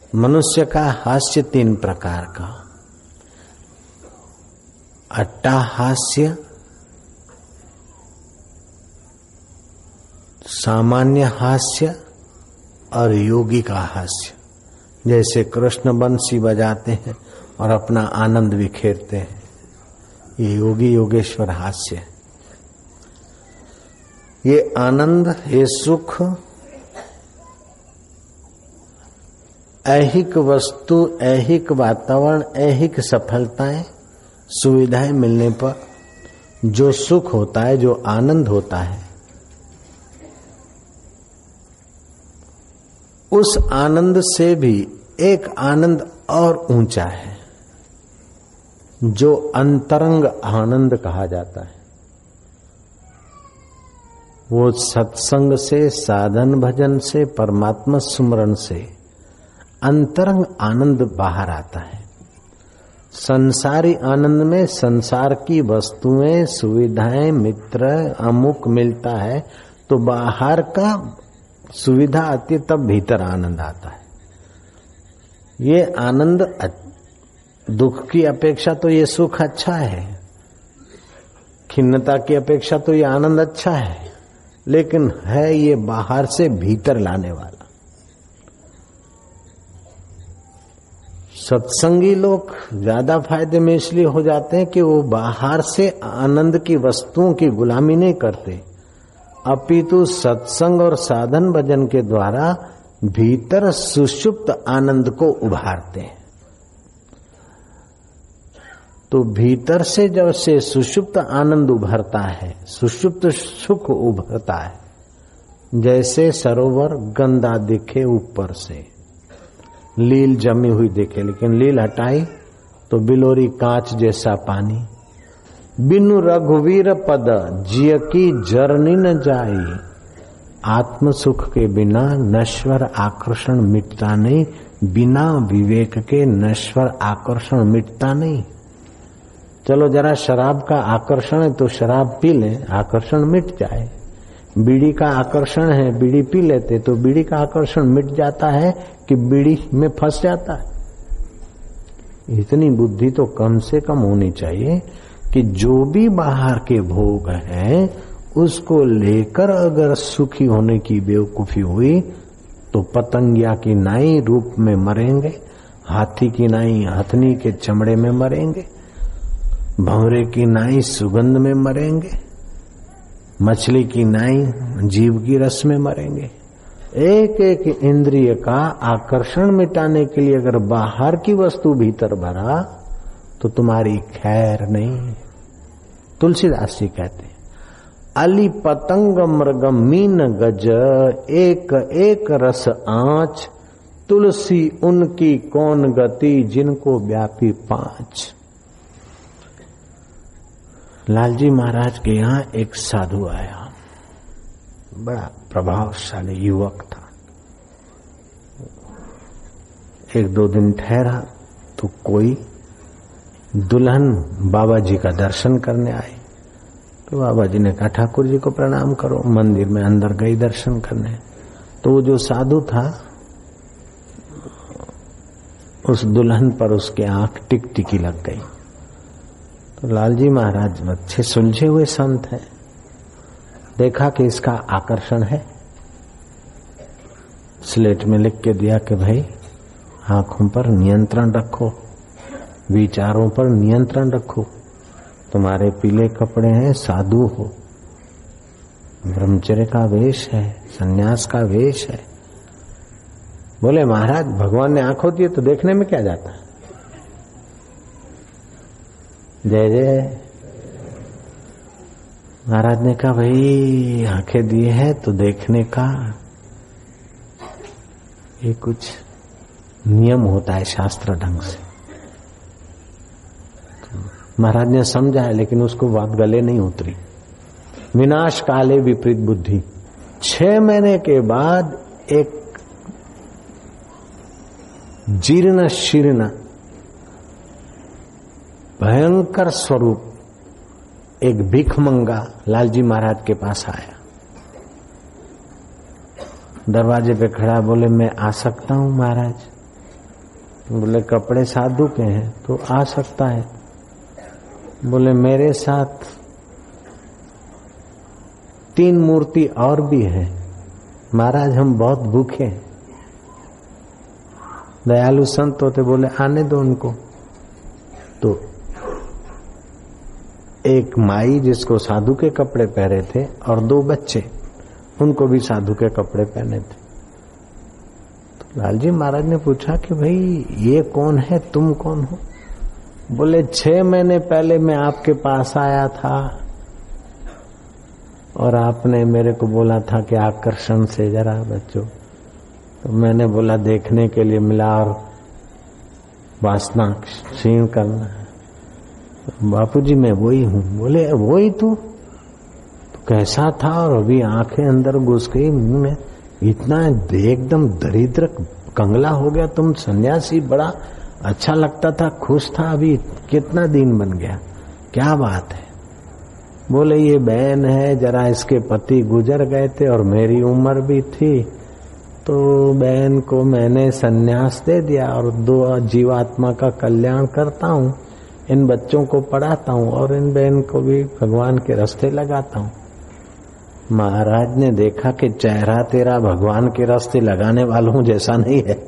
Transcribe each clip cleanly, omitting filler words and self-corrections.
मनुष्य का हास्य 3 प्रकार का, अट्टहास्य, सामान्य हास्य और योगी का हास्य। जैसे कृष्ण बंसी बजाते हैं और अपना आनंद बिखेरते हैं, ये योगी योगेश्वर हास्य है। ये आनंद, ये सुख ऐहिक वस्तु, ऐहिक वातावरण, ऐहिक सफलताएं, सुविधाएं मिलने पर जो सुख होता है, जो आनंद होता है, उस आनंद से भी एक आनंद और ऊंचा है, जो अंतरंग आनंद कहा जाता है। वो सत्संग से, साधन भजन से, परमात्मा सुमरण से अंतरंग आनंद बाहर आता है। संसारी आनंद में संसार की वस्तुएं, सुविधाएं, मित्र, अमुक मिलता है तो बाहर का सुविधा आती है, तब भीतर आनंद आता है। ये आनंद दुख की अपेक्षा तो ये सुख अच्छा है, खिन्नता की अपेक्षा तो ये आनंद अच्छा है, लेकिन है ये बाहर से भीतर लाने वाला। सत्संगी लोग ज्यादा फायदे में इसलिए हो जाते हैं कि वो बाहर से आनंद की वस्तुओं की गुलामी नहीं करते, अपितु सत्संग और साधन भजन के द्वारा भीतर सुषुप्त आनंद को उभारते हैं। तो भीतर से जब से सुषुप्त आनंद उभरता है, सुषुप्त सुख उभरता है, जैसे सरोवर गंदा दिखे ऊपर से, लील जमी हुई दिखे, लेकिन लील हटाई तो बिलोरी कांच जैसा पानी। बिनु रघुवीर पद जिय की जरनी न जाई, आत्म सुख के बिना नश्वर आकर्षण मिटता नहीं, बिना विवेक के नश्वर आकर्षण मिटता नहीं। चलो जरा शराब का आकर्षण है तो शराब पी ले, आकर्षण मिट जाए। बीड़ी का आकर्षण है, बीड़ी पी लेते तो बीड़ी का आकर्षण मिट जाता है कि बीड़ी में फंस जाता है। इतनी बुद्धि तो कम से कम होनी चाहिए कि जो भी बाहर के भोग हैं उसको लेकर अगर सुखी होने की बेवकूफी हुई तो पतंगिया की नाई रूप में मरेंगे, हाथी की नाई हथनी के चमड़े में मरेंगे, भंवरे की नाई सुगंध में मरेंगे, मछली की नाई जीव की रस में मरेंगे। एक एक इंद्रिय का आकर्षण मिटाने के लिए अगर बाहर की वस्तु भीतर भरा तो तुम्हारी खैर नहीं। तुलसीदास जी कहते हैं, अली पतंग मृग मीन गज, एक एक रस आँच, तुलसी उनकी कौन गति, जिनको व्यापी 5। लालजी महाराज के यहाँ एक साधु आया, बड़ा प्रभावशाली युवक था। 1-2 दिन ठहरा तो कोई दुल्हन बाबा जी का दर्शन करने आई। तो बाबा जी ने कहा ठाकुर जी को प्रणाम करो। मंदिर में अंदर गई दर्शन करने। तो वो जो साधु था उस दुल्हन पर उसके आंख टिकटिकी लग गई। तो लालजी महाराज अच्छे सुलझे हुए संत हैं, देखा कि इसका आकर्षण है, स्लेट में लिख के दिया कि भाई आंखों पर नियंत्रण रखो, विचारों पर नियंत्रण रखो, तुम्हारे पीले कपड़े हैं, साधु हो, ब्रह्मचर्य का वेश है, सन्यास का वेश है। बोले महाराज भगवान ने आंख होती है तो देखने में क्या जाता है। जय जय। महाराज ने कहा भाई आंखें दी है तो देखने का ये कुछ नियम होता है शास्त्र ढंग से। महाराज ने समझा है लेकिन उसको बात गले नहीं उतरी। विनाश काले विपरीत बुद्धि। 6 महीने के बाद एक जीर्ण शीर्ण भयंकर स्वरूप एक भिखमंगा लालजी महाराज के पास आया। दरवाजे पे खड़ा, बोले मैं आ सकता हूं महाराज। बोले कपड़े साधु के हैं तो आ सकता है। बोले मेरे साथ 3 मूर्ति और भी है महाराज, हम बहुत भूखे हैं। दयालु संत होते, बोले आने दो उनको। तो एक माई जिसको साधु के कपड़े पहने थे और 2 बच्चे, उनको भी साधु के कपड़े पहने थे। तो लालजी महाराज ने पूछा कि भाई ये कौन है, तुम कौन हो? बोले 6 महीने पहले मैं आपके पास आया था और आपने मेरे को बोला था कि आकर्षण से जरा बचो। तो मैंने बोला देखने के लिए मिला और वासना क्षीण करना है। बापूजी मैं वही हूँ। बोले वही तू? तो कैसा था और अभी आंखें अंदर घुस गई मुंह में, इतना एकदम दरिद्र कंगला हो गया तुम। सन्यासी बड़ा अच्छा लगता था, खुश था, अभी कितना दिन बन गया, क्या बात है? बोले ये बहन है, जरा इसके पति गुजर गए थे और मेरी उम्र भी थी, तो बहन को मैंने सन्यास दे दिया और 2 जीवात्मा का कल्याण करता हूँ। इन बच्चों को पढ़ाता हूँ और इन बहन को भी भगवान के रास्ते लगाता हूँ। महाराज ने देखा कि चेहरा तेरा भगवान के रास्ते लगाने वालों जैसा नहीं है।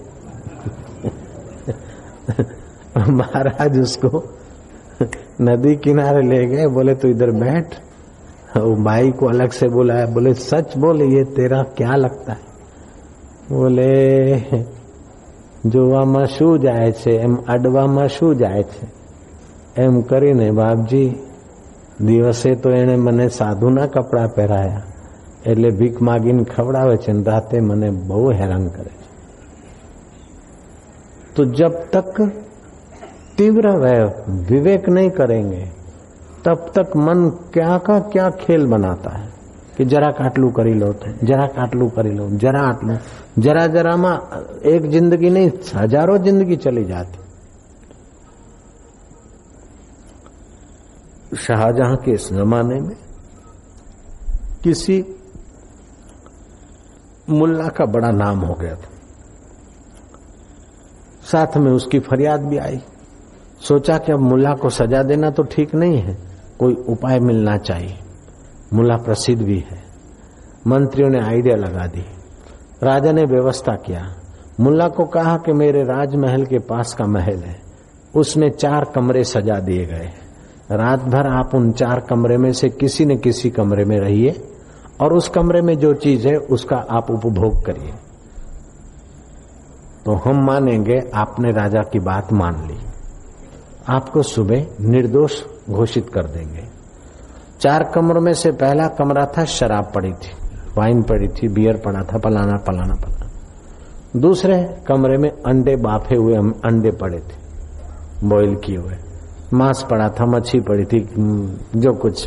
महाराज उसको नदी किनारे ले गए। बोले तू इधर बैठ। वो भाई को अलग से बुलाया। बोले सच बोले ये तेरा क्या लगता है? बोले જોવામાં શું જાય છે એમ અડવામાં શું જાય છે એમ કરીને બાપજી દિવસે તો એને મને સાધુના કપડા પહેરાયા એટલે ભીખ માગીને ખવડાવે છે ને રાતે મને બહુ હેરાન કરે છે। तो जब तक तीव्र विवेक नहीं करेंगे तब तक मन क्या का क्या खेल बनाता है कि जरा काटलू करी लो, तो जरा काटलू करी लो, जरा आटलू, जरा जरा में एक जिंदगी नहीं 1000 जिंदगी चली जाती। शाहजहां के इस जमाने में किसी मुल्ला का बड़ा नाम हो गया था, साथ में उसकी फरियाद भी आई। सोचा कि अब मुल्ला को सजा देना तो ठीक नहीं है, कोई उपाय मिलना चाहिए। मुल्ला प्रसिद्ध भी है। मंत्रियों ने आइडिया लगा दी। राजा ने व्यवस्था किया। मुल्ला को कहा कि मेरे राजमहल के पास का महल है, उसमें 4 कमरे सजा दिए गए। रात भर आप उन 4 कमरे में से किसी न किसी कमरे में रहिए और उस कमरे में जो चीज है उसका आप उपभोग करिए, तो हम मानेंगे आपने राजा की बात मान ली, आपको सुबह निर्दोष घोषित कर देंगे। 4 कमरों में से पहला कमरा था, शराब पड़ी थी, वाइन पड़ी थी, बियर पड़ा था, फलाना फलाना फलाना। दूसरे कमरे में अंडे बाफे हुए अंडे पड़े थे, बॉईल किए हुए, मांस पड़ा था, मच्छी पड़ी थी, जो कुछ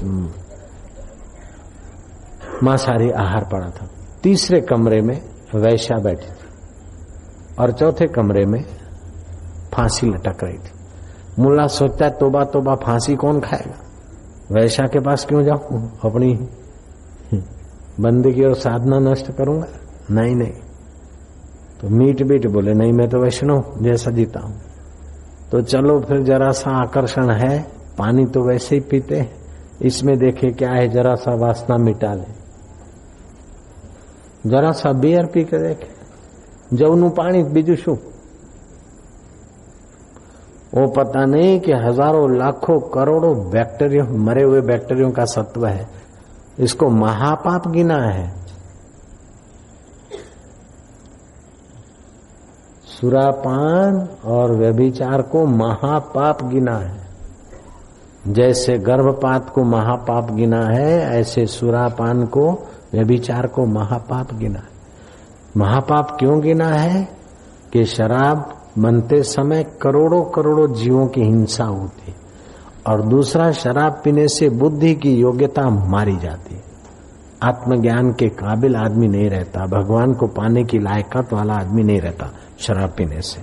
मांसाहारी आहार पड़ा था। तीसरे कमरे में वैश्या बैठी थी और चौथे कमरे में फांसी लटक रही थी। मुल्ला सोचता है तोबा तोबा, फांसी कौन खाएगा, वैश्या के पास क्यों जाऊं, अपनी बंदगी और साधना नष्ट करूंगा? नहीं नहीं। तो मीट बीट बोले नहीं, मैं तो वैष्णव जैसा जीता हूं। तो चलो फिर जरा सा आकर्षण है, पानी तो वैसे ही पीते हैं, इसमें देखे क्या है, जरा सा वासना मिटा ले। जरा सा बियर पी के देखे, जवनु पानी बीजू शू। वो पता नहीं कि हजारों लाखों करोड़ों बैक्टीरिया, मरे हुए बैक्टीरिया का सत्व है, इसको महापाप गिना है। सुरापान और व्यभिचार को महापाप गिना है। जैसे गर्भपात को महापाप गिना है, ऐसे सुरापान को, व्यभिचार को महापाप गिना है। महापाप क्यों गिना है कि शराब बनते समय करोड़ों करोड़ों जीवों की हिंसा होती, और दूसरा शराब पीने से बुद्धि की योग्यता मारी जाती, आत्मज्ञान के काबिल आदमी नहीं रहता, भगवान को पाने की लायकात वाला आदमी नहीं रहता शराब पीने से।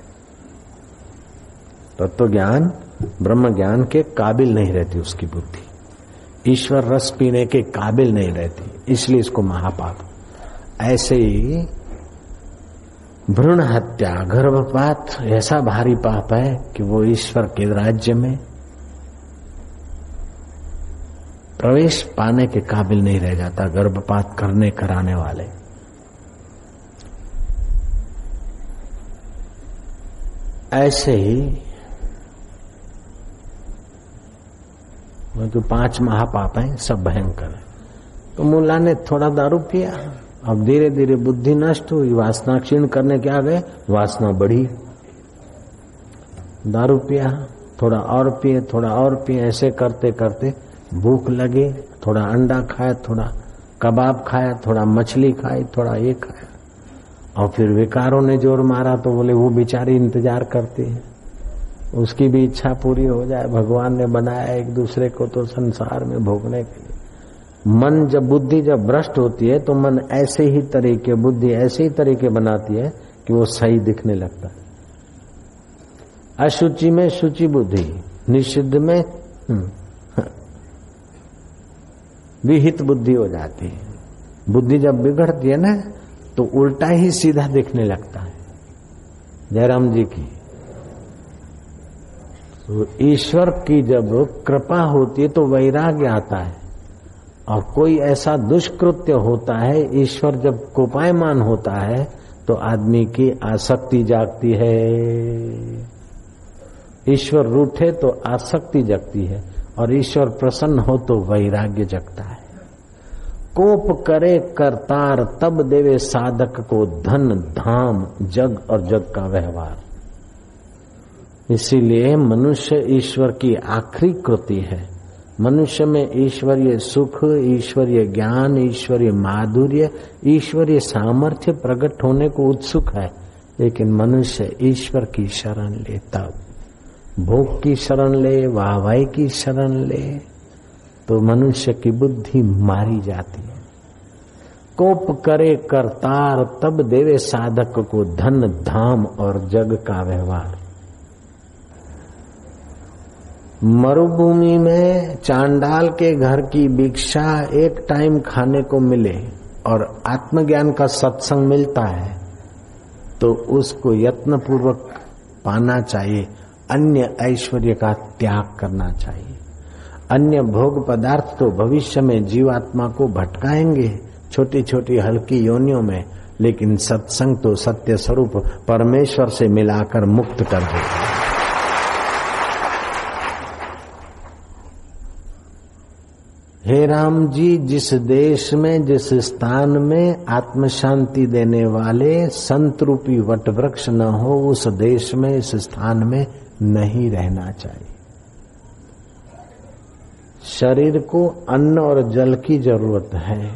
तत्व ज्ञान, ब्रह्म ज्ञान के काबिल नहीं रहती उसकी बुद्धि, ईश्वर रस पीने के काबिल नहीं रहती, इसलिए इसको महापाप। ऐसे ही भ्रूण हत्या, गर्भपात ऐसा भारी पाप है कि वो ईश्वर के राज्य में प्रवेश पाने के काबिल नहीं रह जाता। गर्भपात कराने वाले ऐसे ही जो 5 महापाप हैं सब भयंकर है। तो मुल्ला ने थोड़ा दारू पिया, अब धीरे धीरे बुद्धि नष्ट हुई, वासना क्षीण करने के आ गए, वासना बढ़ी। दारू पिया, थोड़ा और पिए, थोड़ा और पिए, ऐसे करते करते भूख लगी, थोड़ा अंडा खाया, थोड़ा कबाब खाया, थोड़ा मछली खाई, थोड़ा ये खाया, और फिर विकारों ने जोर मारा तो बोले वो बेचारी इंतजार करती है, उसकी भी इच्छा पूरी हो जाए। भगवान ने बनाया एक दूसरे को तो संसार में भोगने के लिए। मन जब बुद्धि जब भ्रष्ट होती है तो मन ऐसे ही तरीके, बुद्धि ऐसे ही तरीके बनाती है कि वो सही दिखने लगता है। अशुचि में शुचि बुद्धि, निषिद्ध में विहित बुद्धि हो जाती है। बुद्धि जब बिगड़ती है ना तो उल्टा ही सीधा दिखने लगता है। जयराम जी की तो ईश्वर की जब कृपा होती है तो वैराग्य आता है, और कोई ऐसा दुष्कृत्य होता है, ईश्वर जब कोपायमान होता है तो आदमी की आसक्ति जागती है। ईश्वर रूठे तो आसक्ति जगती है, और ईश्वर प्रसन्न हो तो वैराग्य जगता है। कोप करे करतार तब देवे साधक को धन धाम जग और जग का व्यवहार। इसीलिए मनुष्य ईश्वर की आखिरी कृति है। मनुष्य में ईश्वरीय सुख, ईश्वरीय ज्ञान, ईश्वरीय माधुर्य, ईश्वरीय सामर्थ्य प्रकट होने को उत्सुक है, लेकिन मनुष्य ईश्वर की शरण ले, तब भोग की शरण ले, वाहवाही की शरण ले तो मनुष्य की बुद्धि मारी जाती है। कोप करे करतार तब देवे साधक को धन धाम और जग का व्यवहार। मरुभूमि में चांडाल के घर की भिक्षा एक टाइम खाने को मिले और आत्मज्ञान का सत्संग मिलता है तो उसको यत्नपूर्वक पाना चाहिए। अन्य ऐश्वर्य का त्याग करना चाहिए। अन्य भोग पदार्थ तो भविष्य में जीवात्मा को भटकाएंगे छोटी छोटी हल्की योनियों में, लेकिन सत्संग तो सत्य स्वरूप परमेश्वर से मिलाकर मुक्त कर देगा। हे राम जी, जिस देश में, जिस स्थान में आत्म शांति देने वाले संत रूपी वट वृक्ष न हो, उस देश में, इस स्थान में नहीं रहना चाहिए। शरीर को अन्न और जल की जरूरत है,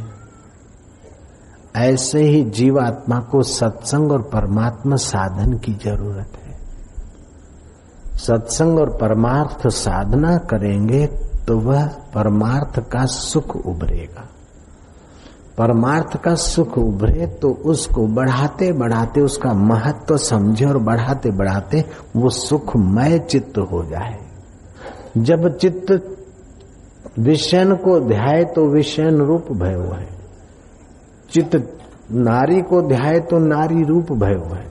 ऐसे ही जीवात्मा को सत्संग और परमात्मा साधन की जरूरत है। सत्संग और परमार्थ साधना करेंगे तो वह परमार्थ का सुख उभरेगा। परमार्थ का सुख उभरे तो उसको बढ़ाते बढ़ाते उसका महत्व समझे और बढ़ाते बढ़ाते वो सुखमय चित्त हो जाए। जब चित्त विषयन को ध्याये तो विषयन रूप भयो है, चित्त नारी को ध्याये तो नारी रूप भयो है,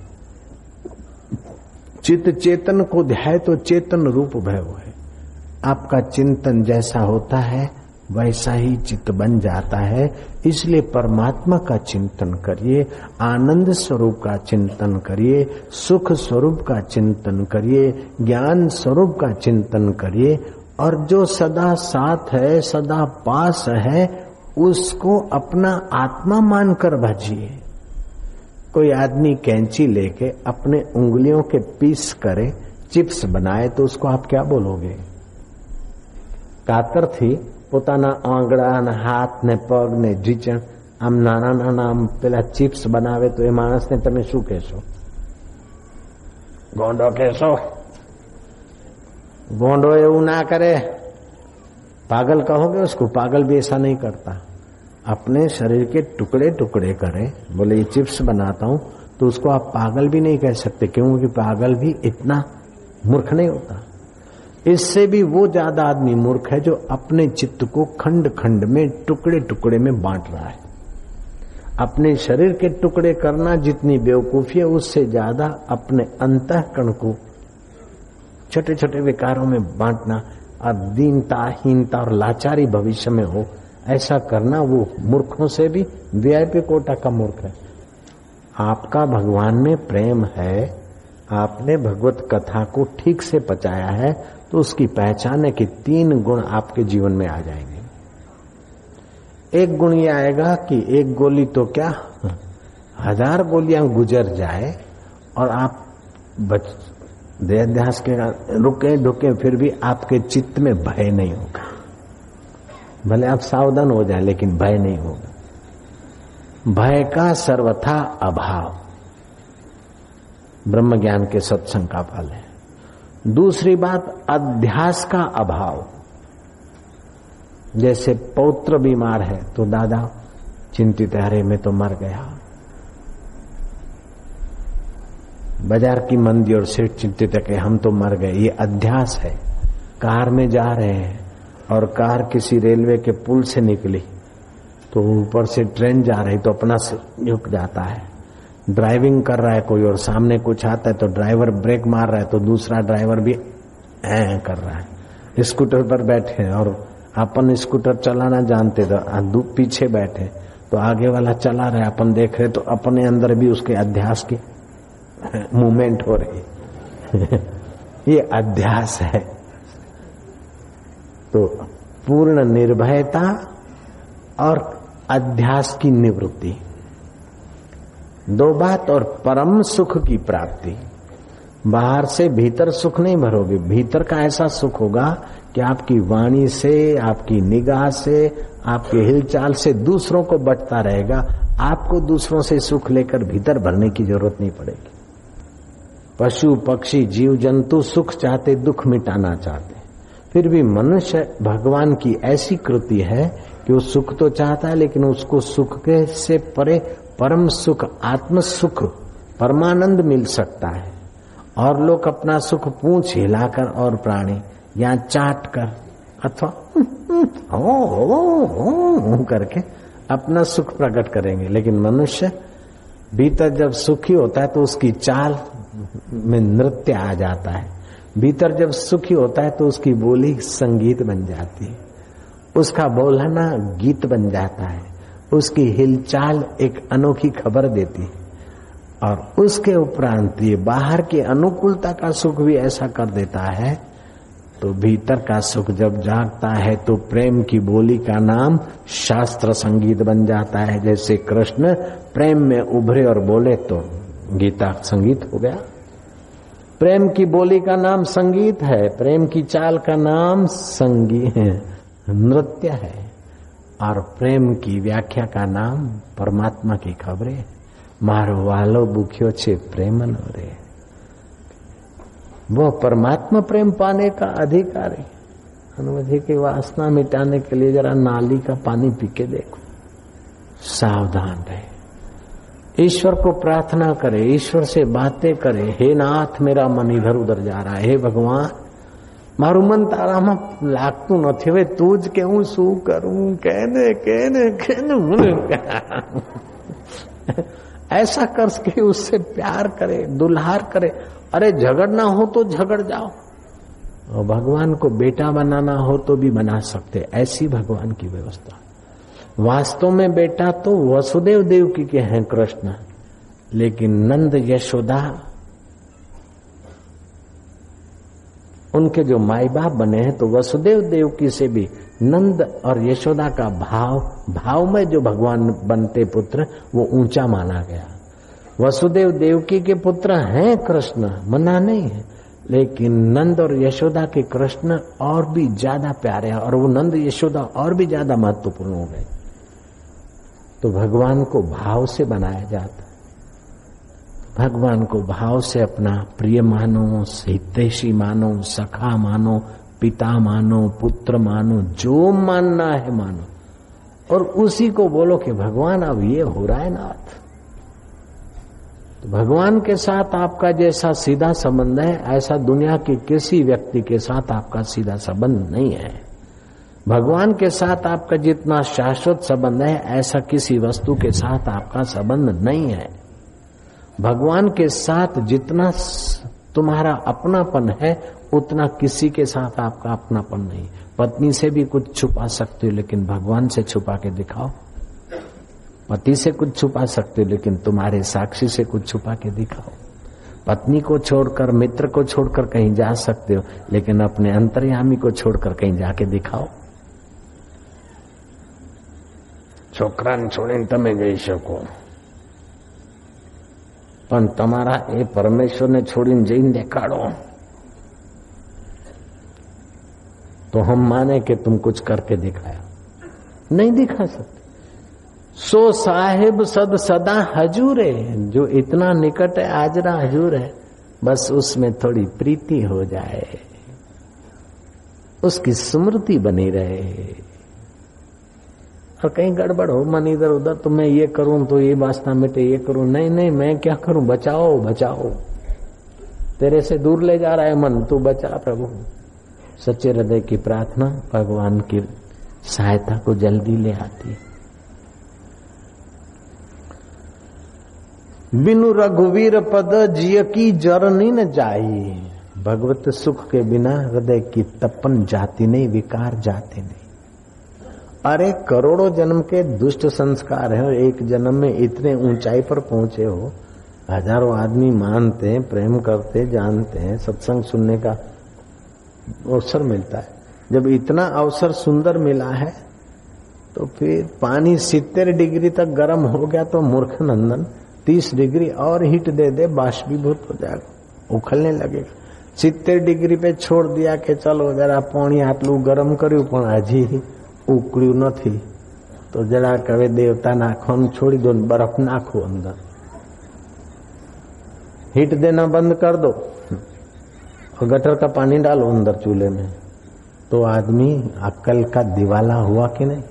चित्त चेतन को ध्याये तो चेतन रूप भयो है। आपका चिंतन जैसा होता है वैसा ही चित्त बन जाता है। इसलिए परमात्मा का चिंतन करिए, आनंद स्वरूप का चिंतन करिए, सुख स्वरूप का चिंतन करिए, ज्ञान स्वरूप का चिंतन करिए, और जो सदा साथ है, सदा पास है, उसको अपना आत्मा मानकर भजिए। कोई आदमी कैंची लेके अपने उंगलियों के पीस करे, चिप्स बनाए, तो उसको आप क्या बोलोगे? કાતરથી પોતાના આંગળા ને હાથ ને પગ ને ઢીચણ આમ નાના નાના આમ પેલા ચિપ્સ બનાવે તો એ માણસને તમે શું કહેશો? ગોંડો કહેશો? ગોંડો એવું ના કરે, पागल कहोगे उसको? पागल भी ऐसा नहीं करता। अपने शरीर के टुकड़े टुकड़े करे, बोले ये चिप्स बनाता हूं, तो उसको आप पागल भी नहीं कह सकते, क्योंकि पागल भी इतना मूर्ख नहीं होता। इससे भी वो ज्यादा आदमी मूर्ख है जो अपने चित्त को खंड खंड में, टुकड़े टुकड़े में बांट रहा है। अपने शरीर के टुकड़े करना जितनी बेवकूफी है, उससे ज्यादा अपने अंतःकरण को छोटे छोटे विकारों में बांटना और दीनता, हीनता और लाचारी भविष्य में हो, ऐसा करना वो मूर्खों से भी वीआईपी कोटा का मूर्ख है। आपका भगवान में प्रेम है, आपने भगवत कथा को ठीक से पचाया है, तो उसकी पहचान है कि 3 गुण आपके जीवन में आ जाएंगे। एक गुण ये आएगा कि एक गोली तो क्या 1000 गोलियां गुजर जाए और आप देहाध्यास के रुके ढुके, फिर भी आपके चित्त में भय नहीं होगा। भले आप सावधान हो जाए, लेकिन भय नहीं होगा। भय का सर्वथा अभाव ब्रह्म ज्ञान के सत्संग का फल है। दूसरी बात, अध्यास का अभाव। जैसे पौत्र बीमार है तो दादा चिंतित है, अरे मैं तो मर गया। बाजार की मंदी और सेठ चिंतित है कि हम तो मर गए। ये अध्यास है। कार में जा रहे हैं और कार किसी रेलवे के पुल से निकली तो ऊपर से ट्रेन जा रही तो अपना झुक जाता है। ड्राइविंग कर रहा है कोई और सामने कुछ आता है तो ड्राइवर ब्रेक मार रहा है तो दूसरा ड्राइवर भी कर रहा है। स्कूटर पर बैठे और अपन स्कूटर चलाना जानते तो पीछे बैठे तो आगे वाला चला रहा है, अपन देख रहे तो अपने अंदर भी उसके अध्यास की मूवमेंट हो रही ये अध्यास है। तो पूर्ण निर्भयता और अध्यास की निवृत्ति, 2 बात। और परम सुख की प्राप्ति। बाहर से भीतर सुख नहीं भरोगे, भीतर का ऐसा सुख होगा कि आपकी वाणी से, आपकी निगाह से, आपके हिलचाल से दूसरों को बंटता रहेगा। आपको दूसरों से सुख लेकर भीतर भरने की जरूरत नहीं पड़ेगी। पशु पक्षी जीव जंतु सुख चाहते, दुख मिटाना चाहते, फिर भी मनुष्य भगवान की ऐसी कृति है कि वो सुख तो चाहता है, लेकिन उसको सुख के से परे परम सुख, आत्म सुख, परमानंद मिल सकता है। और लोग अपना सुख पूंछ हिलाकर और प्राणी या चाट कर अथवा करके अपना सुख प्रकट करेंगे। लेकिन मनुष्य भीतर जब सुखी होता है तो उसकी चाल में नृत्य आ जाता है। भीतर जब सुखी होता है तो उसकी बोली संगीत बन जाती है, उसका बोलना गीत बन जाता है, उसकी हिलचाल एक अनोखी खबर देती है। और उसके उपरांत ये बाहर की अनुकूलता का सुख भी ऐसा कर देता है, तो भीतर का सुख जब जागता है तो प्रेम की बोली का नाम शास्त्र संगीत बन जाता है। जैसे कृष्ण प्रेम में उभरे और बोले तो गीता संगीत हो गया। प्रेम की बोली का नाम संगीत है, प्रेम की चाल का नाम संगीत नृत्य है, और प्रेम की व्याख्या का नाम परमात्मा की खबरें। मारो वालो भूख्यो छे प्रेम न रे। वो परमात्मा प्रेम पाने का अधिकारी। अनुमति की वासना मिटाने के लिए जरा नाली का पानी पी के देखो, सावधान रहे। ईश्वर को प्रार्थना करे, ईश्वर से बातें करे। हे नाथ, मेरा मन इधर उधर जा रहा है, हे भगवान मारू मन ताराમાં લાગતું નથી, હવે તું જ કે હું શું કરું, કેને કેને કેને ऐसा कर के उससे प्यार करे, दुल्हार करे। अरे झगड़ना हो तो झगड़ जाओ, और भगवान को बेटा बनाना हो तो भी बना सकते, ऐसी भगवान की व्यवस्था। वास्तव में बेटा तो वसुदेव देवकी के हैं कृष्ण, लेकिन नंद यशोदा उनके जो माई बाप बने हैं, तो वसुदेव देवकी से भी नंद और यशोदा का भाव में जो भगवान बनते पुत्र, वो ऊंचा माना गया। वसुदेव देवकी के पुत्र हैं कृष्ण, मना नहीं है, लेकिन नंद और यशोदा के कृष्ण और भी ज्यादा प्यारे हैं, और वो नंद यशोदा और भी ज्यादा महत्वपूर्ण हो गए। तो भगवान को भाव से बनाया जाता है। भगवान को भाव से अपना प्रिय मानो, हितैषी मानो, सखा मानो, पिता मानो, पुत्र मानो, जो मानना है मानो, और उसी को बोलो कि भगवान अब ये हो रहा है नाथ। तो भगवान के साथ आपका जैसा सीधा संबंध है, ऐसा दुनिया के किसी व्यक्ति के साथ आपका सीधा संबंध नहीं है। भगवान के साथ आपका जितना शाश्वत संबंध है ऐसा किसी वस्तु के साथ आपका संबंध नहीं है। भगवान के साथ जितना तुम्हारा अपनापन है उतना किसी के साथ आपका अपनापन नहीं। पत्नी से भी कुछ छुपा सकते हो लेकिन भगवान से छुपा के दिखाओ। पति से कुछ छुपा सकते हो लेकिन तुम्हारे साक्षी से कुछ छुपा के दिखाओ। पत्नी को छोड़कर, मित्र को छोड़कर कहीं जा सकते हो लेकिन अपने अंतर्यामी को छोड़कर कहीं जाके दिखाओ। છોકરાને છોડીને તમે જઈ શકો પણ તમારા એ પરમેશ્વરને છોડીને જઈને દેખાડો तो हम माने कि तुम कुछ करके दिखाया। नहीं दिखा सकते। सो साहिब सद सदा हजूर है, जो इतना निकट है हाजरा हजूर है, बस उसमें थोड़ी प्रीति हो जाए, उसकी स्मृति बनी रहे। और कहीं गड़बड़ हो मन इधर उधर, तो मैं ये करूं तो ये वासना मिटे, ये करूं, नहीं नहीं मैं क्या करूं, बचाओ बचाओ, तेरे से दूर ले जा रहा है मन, तू बचा प्रभु। सच्चे हृदय की प्रार्थना भगवान की सहायता को जल्दी ले आती है। बिनु रघुवीर पद जिय की जरनी न जाई, भगवत सुख के बिना हृदय की तपन जाती नहीं, विकार जाते नहीं। अरे करोड़ों जन्म के दुष्ट संस्कार है और एक जन्म में इतने ऊंचाई पर पहुंचे हो, हजारों आदमी मानते हैं, प्रेम करते, जानते हैं, सत्संग सुनने का अवसर मिलता है। जब इतना अवसर सुंदर मिला है तो फिर पानी 70 डिग्री तक गर्म हो गया तो मूर्ख नंदन 30 डिग्री और हीट दे दे, बाष्पीभूत हो जाएगा, उखलने लगेगा। 70 डिग्री पे छोड़ दिया कि चलो जरा पानी आटलू गरम कर्યું પણ હજી ઉકળ્યું નથી તો જરા કવે દેવતા નાખવાનું છોડી દો, બરફ નાખો अंदर, हीट देना बंद कर दो और गटर का पानी डालो अंदर चूल्हे में, तो आदमी अक्ल का दिवाला हुआ कि नहीं।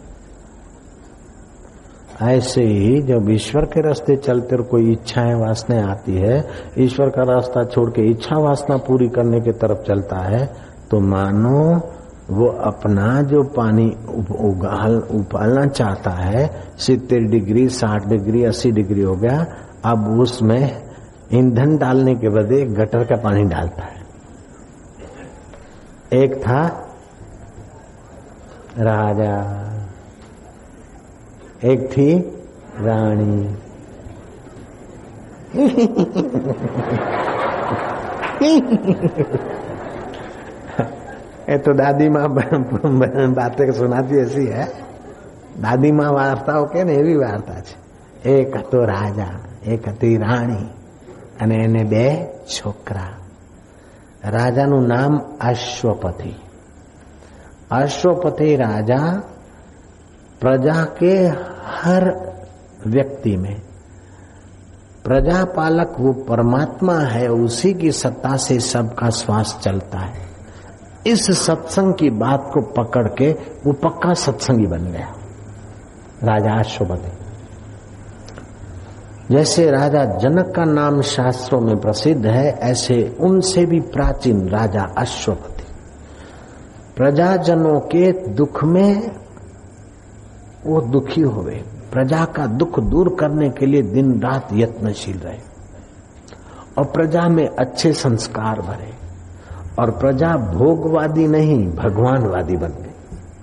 ऐसे ही जब ईश्वर के रास्ते चलते और कोई इच्छाएं वासनाएं आती है, ईश्वर का रास्ता छोड़ के इच्छा वासना पूरी करने की तरफ चलता है, तो मानो वो अपना जो पानी उबालना चाहता है 70 डिग्री 60 डिग्री 80 डिग्री हो गया, अब उसमें ईंधन डालने के बदले गटर का पानी डालता है। एक था राजा, एक थी रानी। ये तो दादी माँ बातें सुनाती ऐसी है, दादी माँ वार्ताओं के ने एवी वार्ता है। एक तो राजा, एक थी राणी અને એને 2 છોકરા। રાજાનું નામ अश्वपति। अश्वपति राजा प्रजा के हर व्यक्ति में, प्रजापालक वो परमात्मा है, उसी की सत्ता से सबका श्वास चलता है। इस सत्संग की बात को पकड़ के वो पक्का सत्संगी बन गया राजा अश्वपति। जैसे राजा जनक का नाम शास्त्रों में प्रसिद्ध है, ऐसे उनसे भी प्राचीन राजा अश्वपति प्रजाजनों के दुख में वो दुखी हुए, प्रजा का दुख दूर करने के लिए दिन रात यत्नशील रहे और प्रजा में अच्छे संस्कार भरे, और प्रजा भोगवादी नहीं भगवानवादी बन गई।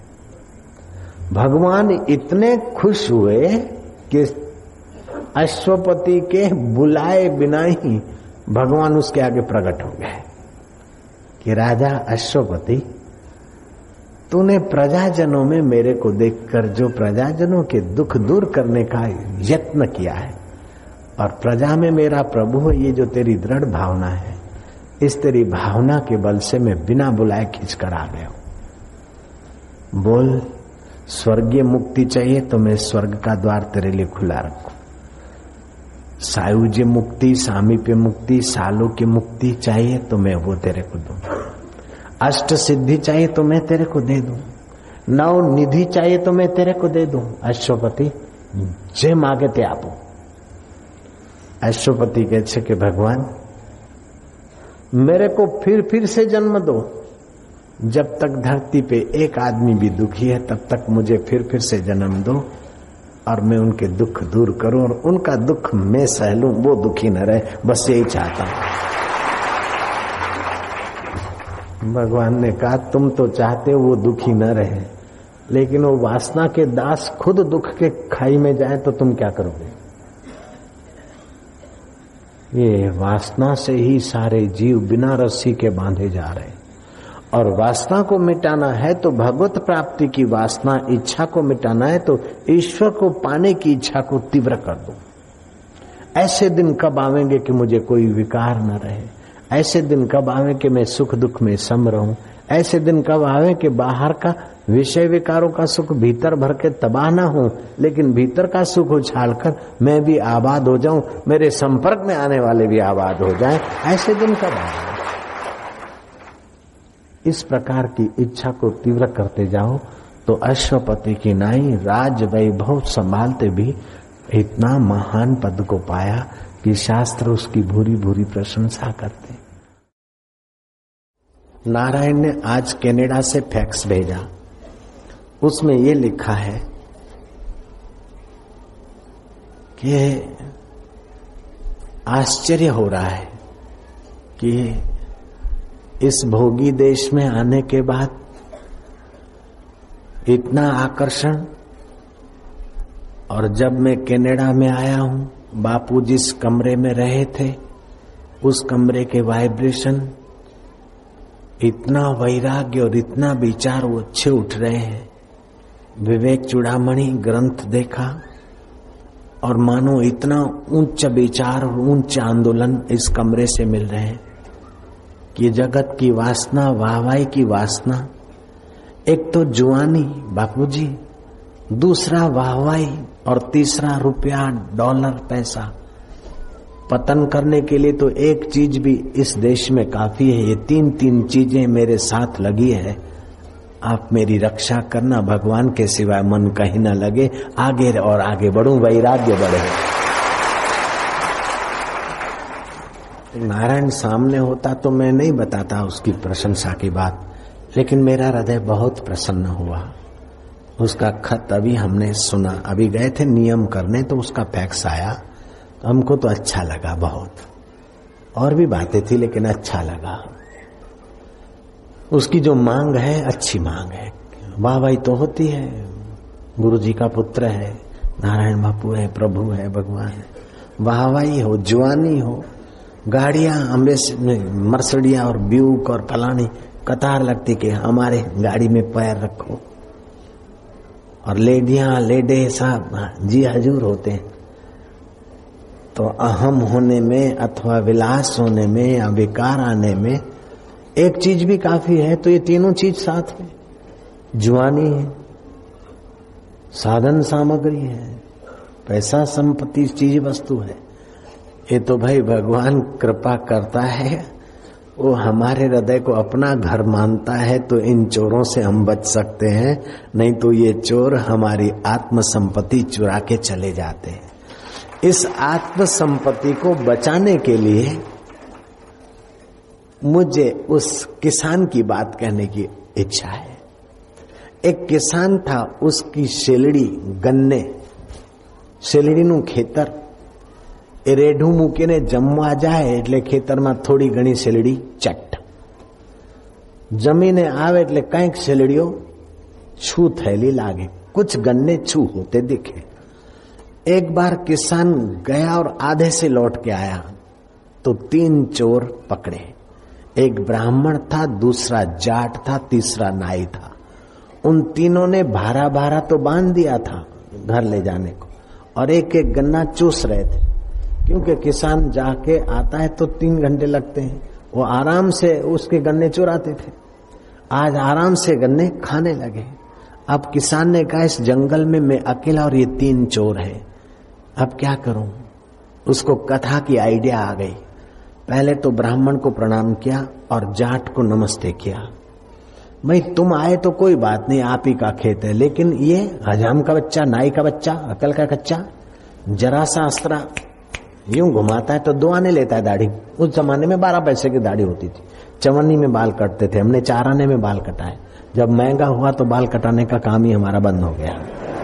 भगवान इतने खुश हुए कि अश्वपति के बुलाए बिना ही भगवान उसके आगे प्रकट हो गए कि राजा अश्वपति, तूने प्रजाजनों में मेरे को देखकर जो प्रजाजनों के दुख दूर करने का यत्न किया है, और प्रजा में मेरा प्रभु है, ये जो तेरी दृढ़ भावना है, इस तेरी भावना के बल से मैं बिना बुलाए खींच कर आ गया हूं। बोल, स्वर्गीय मुक्ति चाहिए तो मैं स्वर्ग का द्वार तेरे लिए खुला रखूं। सायुज्य मुक्ति, सामीप्य मुक्ति, सालोक्य मुक्ति चाहिए तो मैं वो तेरे को दूं। अष्ट सिद्धि चाहिए तो मैं तेरे को दे दूं। नव निधि चाहिए तो मैं तेरे को दे दूं। अश्वपति जे मागे ते आपो। अश्वपति कहे छे कि भगवान मेरे को फिर से जन्म दो, जब तक धरती पे एक आदमी भी दुखी है तब तक मुझे फिर से जन्म दो और मैं उनके दुख दूर करूं और उनका दुख मैं सह लूं, वो दुखी न रहे, बस यही चाहता हूं। भगवान ने कहा तुम तो चाहते हो वो दुखी न रहे, लेकिन वो वासना के दास खुद दुख के खाई में जाए तो तुम क्या करोगे? ये वासना से ही सारे जीव बिना रस्सी के बांधे जा रहे हैं। और वासना को मिटाना है तो भगवत प्राप्ति की वासना, इच्छा को मिटाना है तो ईश्वर को पाने की इच्छा को तीव्र कर दो। ऐसे दिन कब आवेंगे कि मुझे कोई विकार न रहे? ऐसे दिन कब आवे कि मैं सुख दुख में सम रहूं? ऐसे दिन कब आवे कि बाहर का विषय विकारों का सुख भीतर भर के तबाह ना हो, लेकिन भीतर का सुख उछालकर मैं भी आबाद हो जाऊं, मेरे संपर्क में आने वाले भी आबाद हो जाएं। ऐसे दिन कब आए? इस प्रकार की इच्छा को तीव्र करते जाओ तो अश्वपति की नाई राज वैभव संभालते भी इतना महान पद को पाया कि शास्त्र उसकी भूरी भूरी प्रशंसा करते। नारायण ने आज कनाडा से फैक्स भेजा, उसमें ये लिखा है कि आश्चर्य हो रहा है कि इस भोगी देश में आने के बाद इतना आकर्षण, और जब मैं कनाडा में आया हूं, बापू जिस कमरे में रहे थे उस कमरे के वाइब्रेशन, इतना वैराग्य और इतना विचार वो अच्छे उठ रहे हैं। विवेक चूड़ामणि ग्रंथ देखा और मानो इतना उच्च विचार और उच्च आंदोलन इस कमरे से मिल रहे हैं कि जगत की वासना, वाहवाही की वासना, एक तो जुआनी बापूजी, दूसरा वाहवाही और तीसरा रुपया, डॉलर, पैसा। पतन करने के लिए तो एक चीज भी इस देश में काफी है। ये तीन चीजें मेरे साथ लगी है। आप मेरी रक्षा करना, भगवान के सिवाय मन कहीं न लगे, आगे और आगे बढ़ूं, वैराग्य बढ़े। नारायण सामने होता तो मैं नहीं बताता उसकी प्रशंसा की बात, लेकिन मेरा हृदय बहुत प्रसन्न हुआ। उसका खत अभी हमने सुना, अभी गए थे नियम करने तो उसका फैक्स आया, तो हमको तो अच्छा लगा बहुत। और भी बातें थी लेकिन अच्छा लगा। उसकी जो मांग है अच्छी मांग है, वाहवाही तो होती है। गुरु जी का पुत्र है, नारायण बापू है, प्रभु है, भगवान है। वाहवाही हो, जुआनी हो, गाड़ियां मर्सिडीज और ब्यूक और फलानी कतार लगती कि हमारे गाड़ी में पैर रखो, और लेडे साहब जी हजूर होते हैं। तो अहम होने में अथवा विलास होने में या विकार आने में एक चीज भी काफी है, तो ये तीनों चीज साथ में, जुआनी है, साधन सामग्री है, पैसा संपत्ति चीज वस्तु है। ये तो भाई भगवान कृपा करता है, वो हमारे हृदय को अपना घर मानता है तो इन चोरों से हम बच सकते हैं, नहीं तो ये चोर हमारी आत्म संपत्ति चुरा के चले जाते हैं। इस आत्म संपत्ति को बचाने के लिए मुझे उस किसान की बात कहने की इच्छा है। एक किसान था, उसकी शेलड़ी गन्ने, शेलड़ीનું ખેતર એ રેઢું મૂકીને જમવા જાય એટલે ખેતરમાં થોડી ઘણી શેલડી ચટ, જમીને આવે એટલે કંઈક શેલડીઓ छू थैली लागे, कुछ गन्ने छू होते दिखे। एक बार किसान गया और आधे से लौट के आया तो 3 चोर पकड़े। एक ब्राह्मण था, दूसरा जाट था, तीसरा नाई था। उन तीनों ने भारा तो बांध दिया था घर ले जाने को, और एक एक गन्ना चूस रहे थे, क्योंकि किसान जाके आता है तो 3 घंटे लगते हैं। वो आराम से उसके गन्ने चुराते थे, आज आराम से गन्ने खाने लगे। अब किसान ने कहा इस जंगल में मैं अकेला और ये 3 चोर हैं, अब क्या करूं? उसको कथा की आइडिया आ गई। पहले तो ब्राह्मण को प्रणाम किया और जाट को नमस्ते किया। भाई तुम आए तो कोई बात नहीं, आप ही का खेत है, लेकिन ये हजाम का बच्चा, नाई का बच्चा, अकल का कच्चा, जरा सा अस्त्रा यूं घुमाता है तो 2 आने लेता है दाढ़ी। उस जमाने में 12 पैसे की दाढ़ी होती थी, चवन्नी में बाल कटते थे, हमने 4 आने में बाल कटाए। जब महंगा हुआ तो बाल कटाने का काम ही हमारा बंद हो गया।